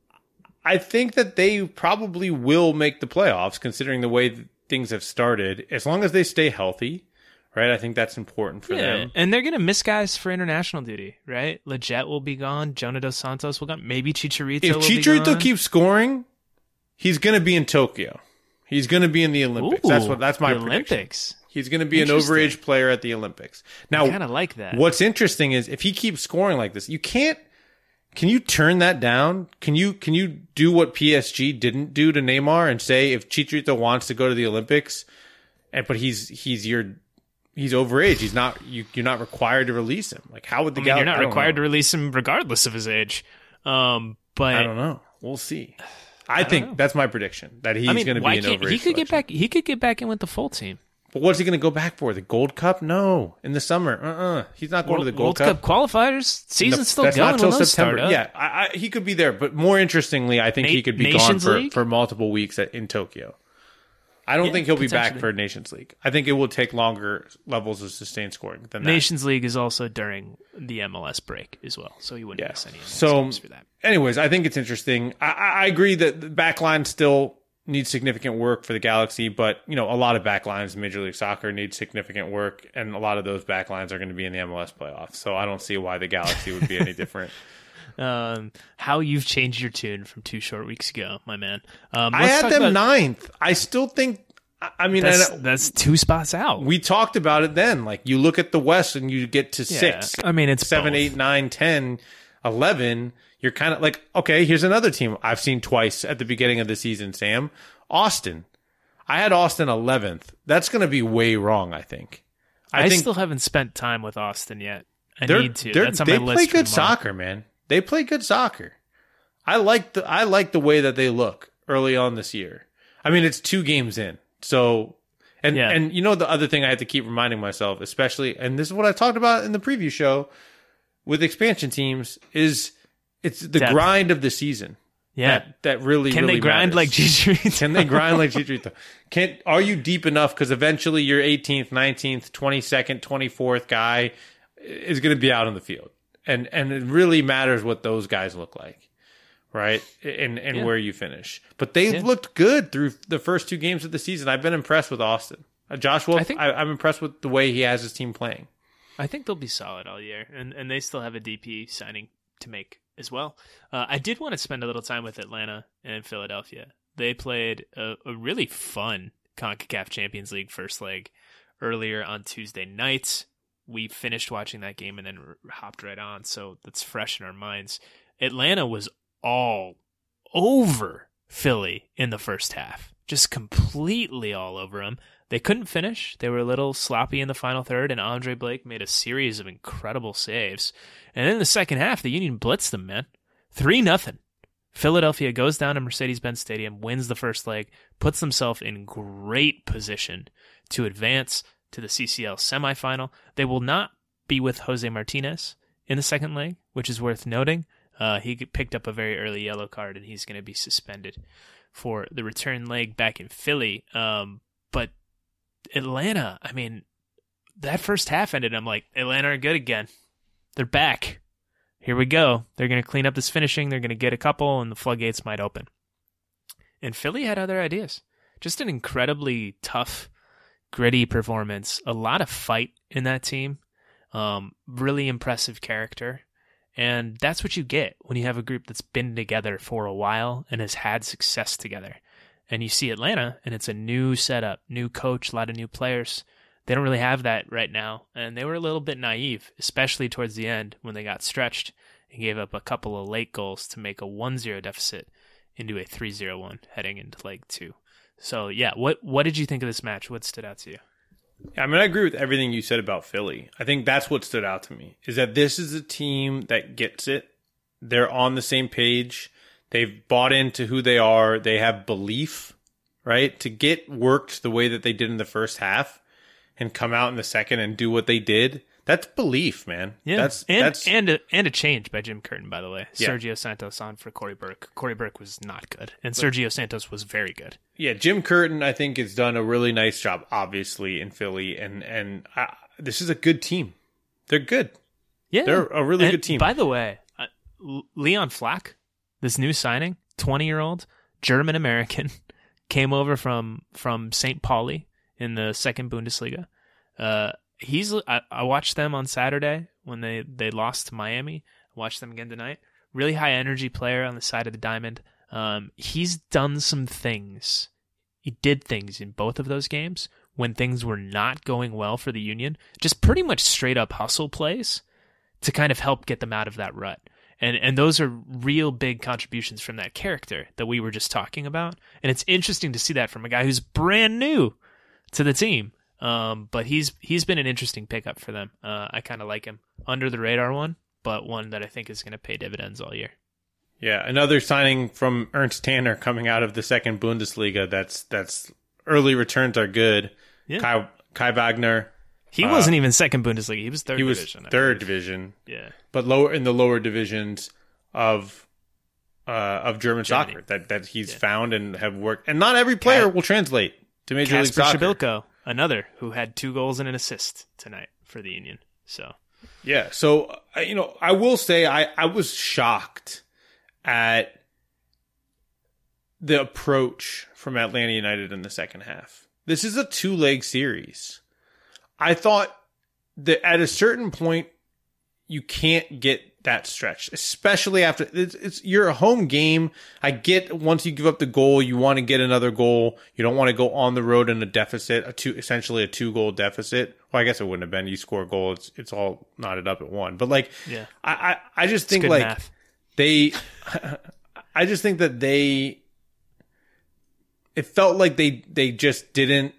I think that they probably will make the playoffs, considering the way things have started, as long as they stay healthy, right? I think that's important for Yeah, them. and they're going to miss guys for international duty, right? Lletget will be gone. Jonah Dos Santos will be gone. Maybe Chicharito If will be Chicharito gone. keeps scoring, he's going to be in Tokyo. He's going to be in the Olympics. Ooh, that's what. That's my the prediction. Olympics. He's going to be an Interesting. overage player at the Olympics. Now, I kind of like that. what's interesting is if he keeps scoring like this, you can't. Can you turn that down? Can you can you do what P S G didn't do to Neymar and say if Chicharito wants to go to the Olympics, and but he's he's your he's overage, he's not you you're not required to release him. Like how would the I mean, Gal- you're not I don't required to know. release him regardless of his age. Um, but I don't know. We'll see. I, think know. that's my prediction that he's I mean, going to why be an can't overage. he could get selection. back? He could get back in with the full team. But what's he going to go back for? The Gold Cup? No, in the summer. Uh-uh. He's not going World, to the Gold World Cup. Cup qualifiers. Season's No, still that's going not till when those September. start up. Yeah, I, I, he could be there. But more interestingly, I think Na- he could be Nations gone for, League? for multiple weeks at, in Tokyo. I don't Yeah, think he'll be back potentially. for Nations League. I think it will take longer levels of sustained scoring than that. Nations League is also during the M L S break as well, so he wouldn't Yeah. miss any M L S So, games for that. anyways, I think it's interesting. I, I I agree that the back line still needs significant work for the Galaxy, but you know, a lot of back lines in Major League Soccer need significant work, and a lot of those back lines are going to be in the M L S playoffs. So I don't see why the Galaxy would be any different. Um, how you've changed your tune from two short weeks ago, my man. Um, I let's had talk them about- ninth. I still think. I- I mean, That's, I know- that's two spots out. we talked about it then. Like you look at the West and you get to Yeah. six, I mean, it's seven, both. eight, nine, ten, eleven. You're kind of like, okay, here's another team I've seen twice at the beginning of the season, Sam. Austin. I had Austin eleventh. That's going to be way wrong, I think. I, I, think still haven't spent time with Austin yet. I they're, need to. they're- That's on they my play list. for good tomorrow. soccer, man. They play good soccer. I like the I like the way that they look early on this year. I mean, it's two games in. So and Yeah. and you know the other thing I have to keep reminding myself, especially, and this is what I talked about in the preview show with expansion teams, is it's the Depth. grind of the season. Yeah. That, that really Can really they grind like matters. Chicharito? Can they grind like Chicharito? Can are you deep enough? Because eventually your eighteenth, nineteenth, twenty-second, twenty-fourth guy is going to be out on the field, and and it really matters what those guys look like, right? And and Yeah. where you finish. But they've Yeah. looked good through the first two games of the season. I've been impressed with Austin. Uh, Josh Wolf, I think- I, I'm impressed with the way he has his team playing. I think they'll be solid all year, and and they still have a D P signing to make as well. Uh, I did want to spend a little time with Atlanta and Philadelphia. They played a, a really fun CONCACAF Champions League first leg earlier on Tuesday night. We finished watching that game and then r- hopped right on, so that's fresh in our minds. Atlanta was all over Philly in the first half, just completely all over them. They couldn't finish. They were a little sloppy in the final third, and Andre Blake made a series of incredible saves. And then in the second half, the Union blitzed them, man. three nothing. Philadelphia goes down to Mercedes-Benz Stadium, wins the first leg, puts themselves in great position to advance to the C C L semifinal. They will not be with Jose Martinez in the second leg, which is worth noting. Uh, he picked up a very early yellow card, and he's going to be suspended for the return leg back in Philly. Um, but Atlanta, I mean, that first half ended, I'm like, Atlanta are good again. They're back. Here we go. They're going to clean up this finishing. They're going to get a couple, and the floodgates might open. And Philly had other ideas. Just an incredibly tough, gritty performance. A lot of fight in that team. Um, really impressive character. And that's what you get when you have a group that's been together for a while and has had success together. And you see Atlanta, and it's a new setup, new coach, a lot of new players. They don't really have that right now. And they were a little bit naive, especially towards the end when they got stretched and gave up a couple of late goals to make a one zero deficit into a three zero one heading into leg two. So, yeah, what what did you think of this match? What stood out to you? I mean, I agree with everything you said about Philly. I think that's what stood out to me, is that this is a team that gets it. They're on the same page. They've bought into who they are. They have belief, right? To get worked the way that they did in the first half and come out in the second and do what they did, that's belief, man. Yeah, that's and that's and a, and a change by Jim Curtin, by the way. Yeah. Sergio Santos on for Corey Burke. Corey Burke was not good, and Sergio Santos was very good. Yeah, Jim Curtin, I think, has done a really nice job, obviously, in Philly, and and uh, this is a good team. They're good. Yeah, they're a really and good team. By the way, uh, Leon Flack, this new signing, twenty-year-old German American, came over from from Saint Pauli in the second Bundesliga. Uh, he's I, I watched them on Saturday when they, they lost to Miami. I watched them again tonight. Really high energy player on the side of the diamond. Um, he's done some things. He did things in both of those games when things were not going well for the Union. Just pretty much straight up hustle plays to kind of help get them out of that rut. And and those are real big contributions from that character that we were just talking about. And it's interesting to see that from a guy who's brand new to the team. Um, but he's he's been an interesting pickup for them. Uh, I kind of like him. Under the radar one, but one that I think is going to pay dividends all year. Yeah, another signing from Ernst Tanner coming out of the second Bundesliga. That's that's early returns are good. Yeah. Kai, Kai Wagner. He uh, wasn't even second Bundesliga. He was third he was division. I third believe. division. Yeah. But lower in the lower divisions of uh, of German Germany. soccer that that he's Yeah. found and have worked. And not every player Cat- will translate to Major League Kasper Soccer. Shabilko, another who had two goals and an assist tonight for the Union. So Yeah, so uh, you know, I will say I, I was shocked at the approach from Atlanta United in the second half. This is a two-leg series. I thought that at a certain point you can't get that stretch, especially after it's, it's you're a home game. I get once you give up the goal, you want to get another goal. You don't want to go on the road in a deficit, a two essentially a two goal deficit. Well, I guess it wouldn't have been. You score a goal, it's it's all knotted up at one. But like, yeah, I I, I just it's think good like math. they, I just think that they, it felt like they they just didn't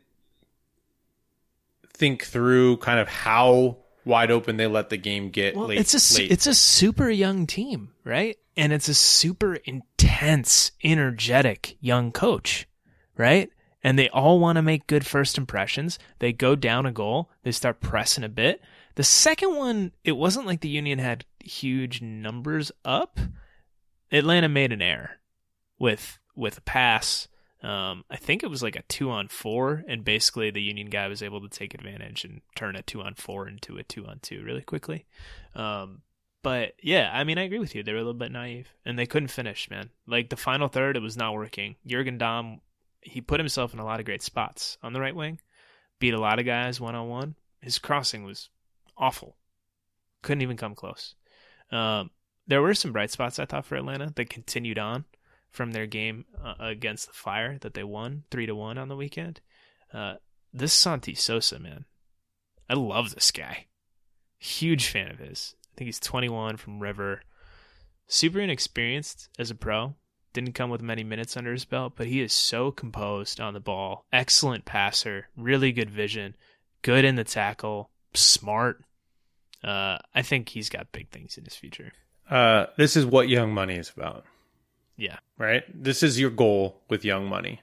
think through kind of how wide open they let the game get Well, late. it's a late. it's a super young team, right? And it's a super intense, energetic young coach, right? And they all want to make good first impressions. They go down a goal, they start pressing a bit. The second one, it wasn't like the Union had huge numbers up. Atlanta made an error with with a pass. Um, I think it was like a two on four, and basically the Union guy was able to take advantage and turn a two on four into a two on two really quickly. Um, but yeah, I mean, I agree with you. They were a little bit naive, and they couldn't finish, man. Like the final third, it was not working. Jurgen Damm, he put himself in a lot of great spots on the right wing, beat a lot of guys one on one. His crossing was awful. Couldn't even come close. Um, there were some bright spots, I thought, for Atlanta that continued on from their game uh, against the Fire that they won three to one on the weekend. Uh, this Santi Sosa, man, I love this guy. Huge fan of his. I think he's twenty-one from River. Super inexperienced as a pro. Didn't come with many minutes under his belt, but he is so composed on the ball. Excellent passer. Really good vision. Good in the tackle. Smart. Uh, I think he's got big things in his future. Uh, this is what Young Money is about. Yeah. Right? This is your goal with Young Money.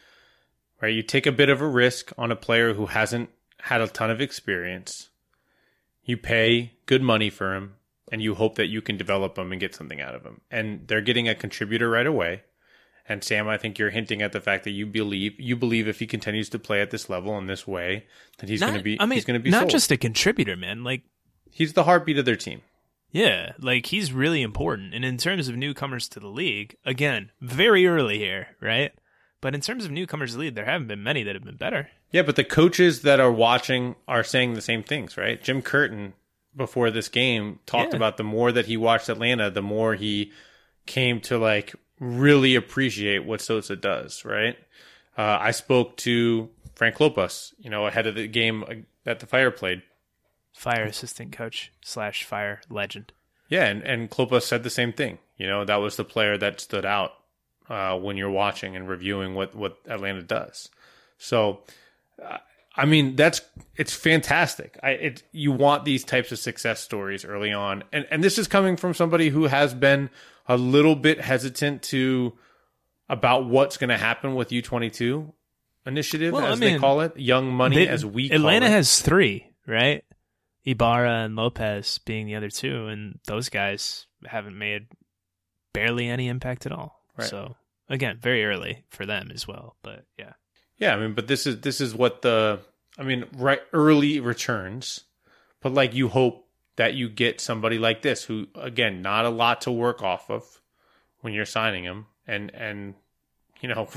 Right? You take a bit of a risk on a player who hasn't had a ton of experience. You pay good money for him, and you hope that you can develop him and get something out of him. And they're getting a contributor right away. And Sam, I think you're hinting at the fact that you believe you believe if he continues to play at this level in this way, that he's Not- going to be I mean, he's going to be not sold. just a contributor, man. Like, He's the heartbeat of their team. yeah, like he's really important. And in terms of newcomers to the league, again, very early here, right? But in terms of newcomers to the league, there haven't been many that have been better. Yeah, but the coaches that are watching are saying the same things, right? Jim Curtin before this game talked Yeah. about the more that he watched Atlanta, the more he came to like really appreciate what Sosa does, right? Uh, I spoke to Frank Klopas, you know, ahead of the game that the Fire played. Fire assistant coach slash Fire legend. Yeah, and, and Klopas said the same thing. You know, that was the player that stood out uh, when you're watching and reviewing what, what Atlanta does. So, uh, I mean, that's it's fantastic. I it you want these types of success stories early on, and and this is coming from somebody who has been a little bit hesitant to about what's going to happen with U twenty-two initiative, Well, as I mean, they call it, young money, They- as we Atlanta call it. has three, right? Ibarra and Lopez being the other two, and those guys haven't made barely any impact at all. Right. So again, very early for them as well. But yeah, Yeah, I mean, but this is this is what the I mean, right early returns, but like you hope that you get somebody like this who, again, not a lot to work off of when you're signing him, and and you know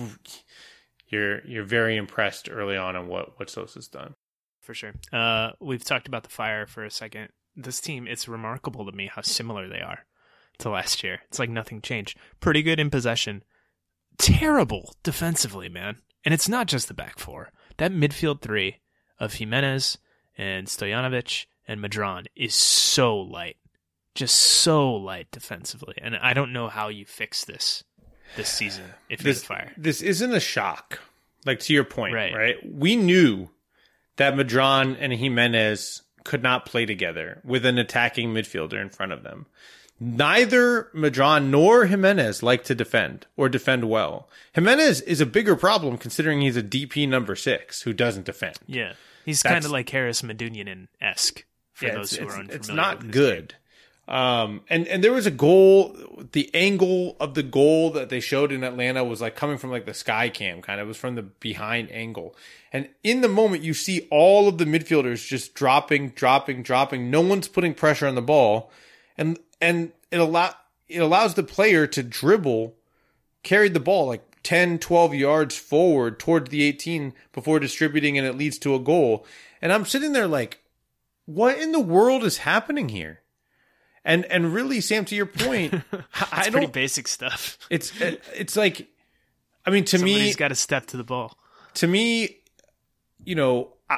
you're you're very impressed early on on what what Sosa's done. for sure. Uh, we've talked about the Fire for a second. This team, it's remarkable to me how similar they are to last year. It's like nothing changed. Pretty good in possession. Terrible defensively, man. And it's not just the back four. That midfield three of Jimenez and Stojanovic and Madron is so light. Just so light defensively. And I don't know how you fix this this season if you're This the Fire. this isn't a shock. Like, to your point, Right. right? We knew that Madron and Jimenez could not play together with an attacking midfielder in front of them. Neither Madron nor Jimenez like to defend or defend well. Jimenez is a bigger problem considering he's a D P number six who doesn't defend. Yeah. He's That's- kind of like Harris Medunjanin-esque for Yeah, those it's, who it's, are unfamiliar it's not with his good. game. Um, and, and there was a goal, the angle of the goal that they showed in Atlanta was like coming from like the sky cam kind of. It was from the behind angle. And in the moment you see all of the midfielders just dropping, dropping, dropping. No one's putting pressure on the ball. And, and it allow, it allows the player to dribble, carry the ball like ten, twelve yards forward towards the eighteen before distributing, and it leads to a goal. And I'm sitting there like, what in the world is happening here? And and really, Sam, to your point, I It's don't. pretty basic stuff. It's it's like, I mean, to me, Somebody's got to step to the ball. to me, you know, I,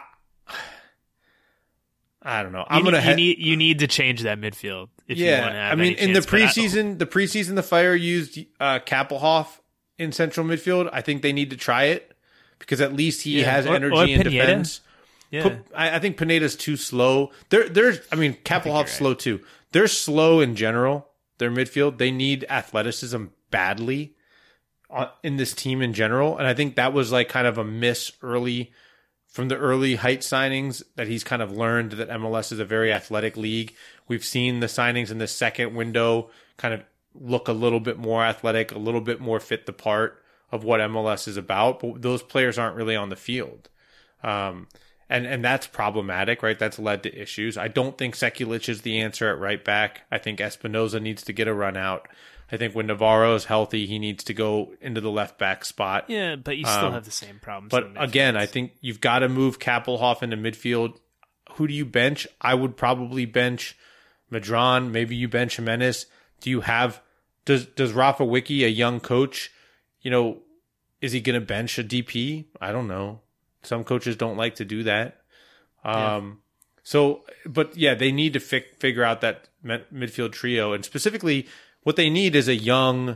I don't know. I'm you gonna need, he- you need you need to change that midfield if you want to yeah. have I mean, any in the chance, but I- preseason, the preseason, the Fire used uh, Kappelhoff in central midfield. I think they need to try it because at least he Yeah. has Or- energy or and Pineda. defense. yeah. Put- I, I think Pineda's too slow. They're they're. I mean, Kappelhoff's right. slow too. They're slow in general. Their midfield. They need athleticism badly on, in this team in general, and I think that was like kind of a miss early from the early height signings that he's kind of learned that M L S is a very athletic league. We've seen the signings in the second window kind of look a little bit more athletic, a little bit more fit the part of what M L S is about, but those players aren't really on the field. Um, and, and that's problematic, right? That's led to issues. I don't think Sekulic is the answer at right back. I think Espinoza needs to get a run out. I think when Navarro is healthy, he needs to go into the left back spot. yeah, but you still Um, have the same problems. But in the again, midfield. I think you've got to move Kappelhoff into midfield. Who do you bench? I would probably bench Madron. Maybe you bench Jimenez. Do you have does does Rafa Wicki, a young coach, you know, is he going to bench a D P? I don't know. Some coaches don't like to do that. Um, Yeah. So, but yeah, they need to fi- figure out that med- midfield trio, and specifically, what they need is a young,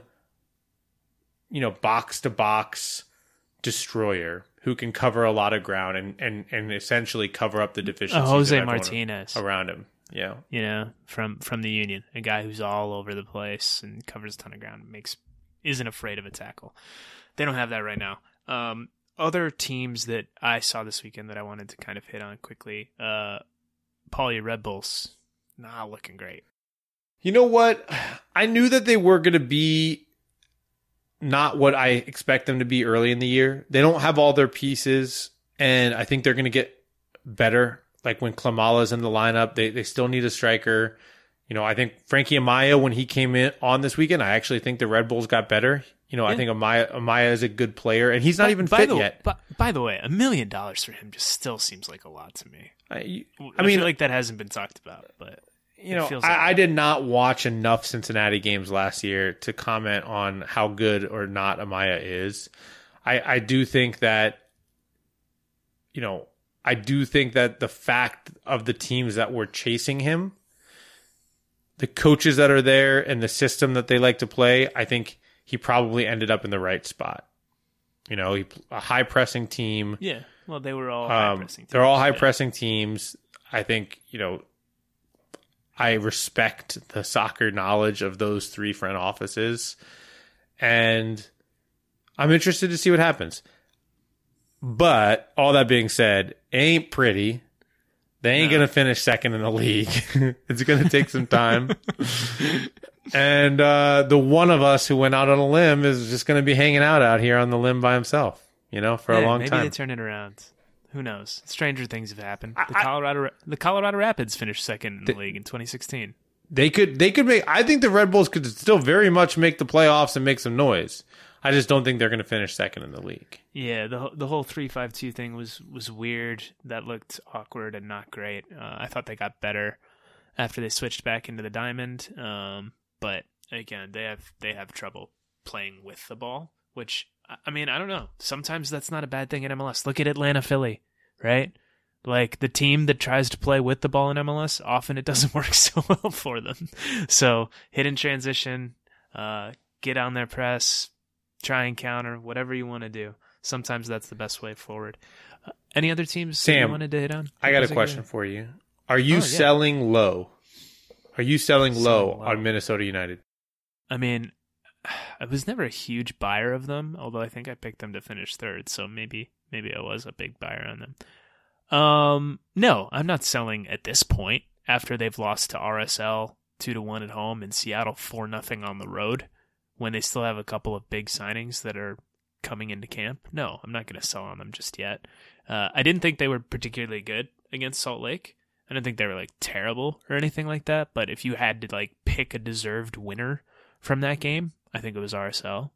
you know, box to box destroyer who can cover a lot of ground and and, and essentially cover up the deficiencies. Uh, Jose of everyone Martinez. around him. Yeah, you know, from from the Union, a guy who's all over the place and covers a ton of ground, makes isn't afraid of a tackle. They don't have that right now. Um, other teams that I saw this weekend that I wanted to kind of hit on quickly, uh, Paulie Red Bulls, not looking great. you know what? I knew that they were going to be not what I expect them to be early in the year. They don't have all their pieces, and I think they're going to get better. Like when Klamala's in the lineup, they they still need a striker. You know, I think Frankie Amaya, when he came in on this weekend, I actually think the Red Bulls got better. You know, Yeah. I think Amaya Amaya is a good player, and he's not By- even by fit the, yet. By, by the way, a million dollars for him just still seems like a lot to me. I, I, I mean, feel like that hasn't been talked about, but you it know, feels like I, I did not watch enough Cincinnati games last year to comment on how good or not Amaya is. I, I do think that, you know, I do think that the fact of the teams that were chasing him, the coaches that are there, and the system that they like to play, I think he probably ended up in the right spot. You know, he, a high pressing team. yeah. Well, they were all high Um, pressing. they're all teams, high yeah. pressing teams. I think, you know, I respect the soccer knowledge of those three front offices, and I'm interested to see what happens. But all that being said, it ain't pretty. They ain't No. going to finish second in the league. It's going to take some time. And uh, the one of us who went out on a limb is just going to be hanging out out here on the limb by himself, you know, for Yeah, a long maybe time. they turn it around. Who knows? Stranger things have happened. The I- Colorado the Colorado Rapids finished second in the, league in twenty sixteen. They could they could make I think the Red Bulls could still very much make the playoffs and make some noise. I just don't think they're going to finish second in the league. Yeah, the the whole three five two thing was was weird. That looked awkward and not great. Uh, I thought they got better after they switched back into the diamond. Um, but again, they have they have trouble playing with the ball, which I mean, I don't know. Sometimes that's not a bad thing in M L S. Look at Atlanta Philly, right? Like the team that tries to play with the ball in M L S, often it doesn't work so well for them. So hidden transition, uh, get on their press, try and counter, whatever you want to do. Sometimes that's the best way forward. Uh, any other teams that you Sam, wanted to hit on? I got a Was it question good? for you. Are you Oh, yeah. selling low? Are you selling low Selling low. on Minnesota United? I mean, I was never a huge buyer of them, although I think I picked them to finish third, so maybe maybe I was a big buyer on them. Um, no, I'm not selling at this point after they've lost to R S L two to one at home and Seattle four nothing on the road when they still have a couple of big signings that are coming into camp. No, I'm not going to sell on them just yet. Uh, I didn't think they were particularly good against Salt Lake. I don't think they were like terrible or anything like that, but if you had to like pick a deserved winner from that game, I think it was R S L.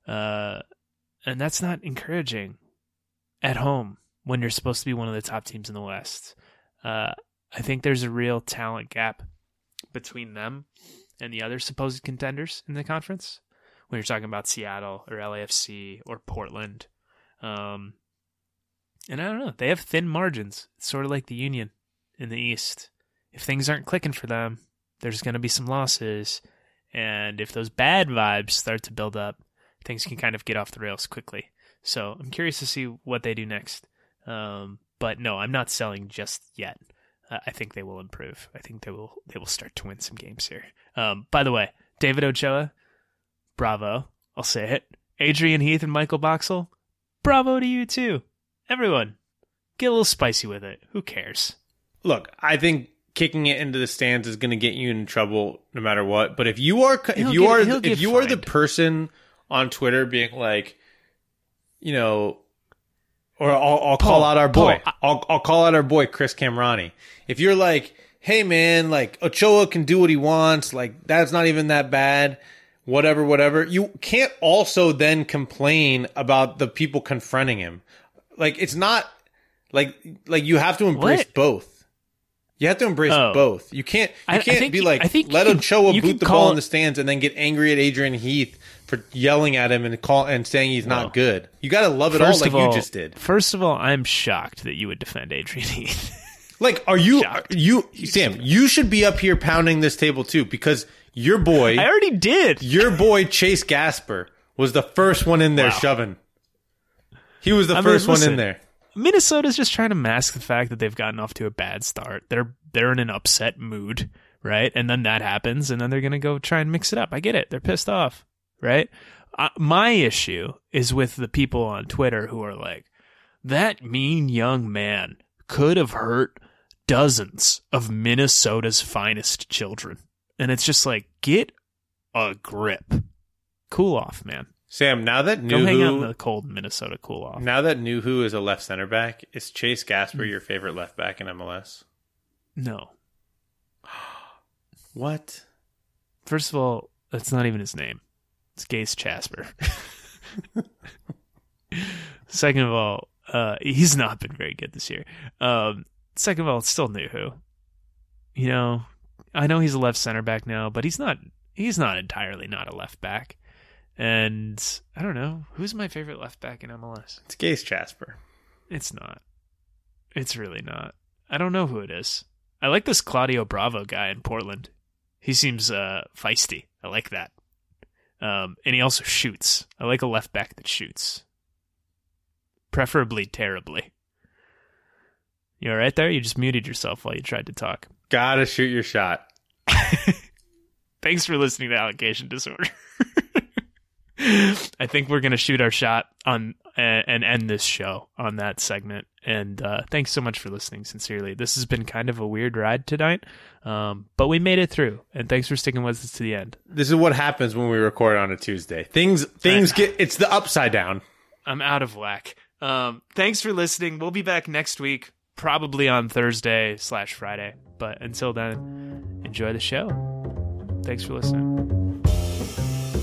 Uh, and that's not encouraging at home when you're supposed to be one of the top teams in the West. Uh, I think there's a real talent gap between them and the other supposed contenders in the conference when you're talking about Seattle or L A F C or Portland. Um, and I don't know. They have thin margins. It's sort of like the Union in the East. If things aren't clicking for them, there's going to be some losses. And if those bad vibes start to build up, things can kind of get off the rails quickly. So I'm curious to see what they do next. Um, but no, I'm not selling just yet. Uh, I think they will improve. I think they will they will start to win some games here. Um, by the way, David Ochoa, bravo. I'll say it. Adrian Heath and Michael Boxall, bravo to you too. Everyone, get a little spicy with it. Who cares? Look, I think kicking it into the stands is going to get you in trouble no matter what. But if you are if He'll you get- are he'll if get you are the fined. person on Twitter being like, you know, or I'll, I'll Paul, call out our boy. Paul, I'll I'll call out our boy Chris Camrani. If you're like, hey man, like Ochoa can do what he wants, like that's not even that bad. Whatever, whatever. You can't also then complain about the people confronting him. Like it's not like like you have to embrace What? both. You have to embrace Oh. both. You can't. You I- I can't think be you- like I think let you can- Ochoa you boot can the call ball it- in the stands and then get angry at Adrian Heath for yelling at him and call and saying he's Well, not good. You got to love it all First like of all, you just did. First of all, I'm shocked that you would defend Adrian Heath. Like, are you Shocked. are you Sam? You should be up here pounding this table too because your boy, I already did. your boy Chase Gasper was the first one in there Wow. shoving. He was the I mean, first one listen, in there. Minnesota's just trying to mask the fact that they've gotten off to a bad start. They're they're in an upset mood, right? And then that happens, and then they're gonna go try and mix it up. I get it. They're pissed off, right? Uh, my issue is with the people on Twitter who are like, that mean young man could have hurt dozens of Minnesota's finest children. And it's just like, get a grip. Cool off, man. Sam, now that Go hang out in Nuhu, the cold Minnesota cool off. now that Nuhu is a left center back, is Chase Gasper Hmm. your favorite left back in M L S? No. What? First of all, that's not even his name. It's Gase Jasper. Second of all, uh, he's not been very good this year. Um, second of all, it's still Nuhu. You know, I know he's a left center back now, but he's not. He's not entirely not a left back. And I don't know, who's my favorite left back in M L S? It's Gase Jasper. It's not. It's really not. I don't know who it is. I like this Claudio Bravo guy in Portland. He seems uh, feisty. I like that. Um, and he also shoots. I like a left back that shoots. Preferably terribly. You all right there? You just muted yourself while you tried to talk. Gotta shoot your shot. Thanks for listening to Allocation Disorder. I think we're going to shoot our shot on uh, and end this show on that segment. And uh, thanks so much for listening, sincerely. This has been kind of a weird ride tonight, um, but we made it through. And thanks for sticking with us to the end. This is what happens when we record on a Tuesday. Things things get, it's the upside down. I'm out of whack. Um, thanks for listening. We'll be back next week, probably on Thursday slash Friday. But until then, enjoy the show. Thanks for listening.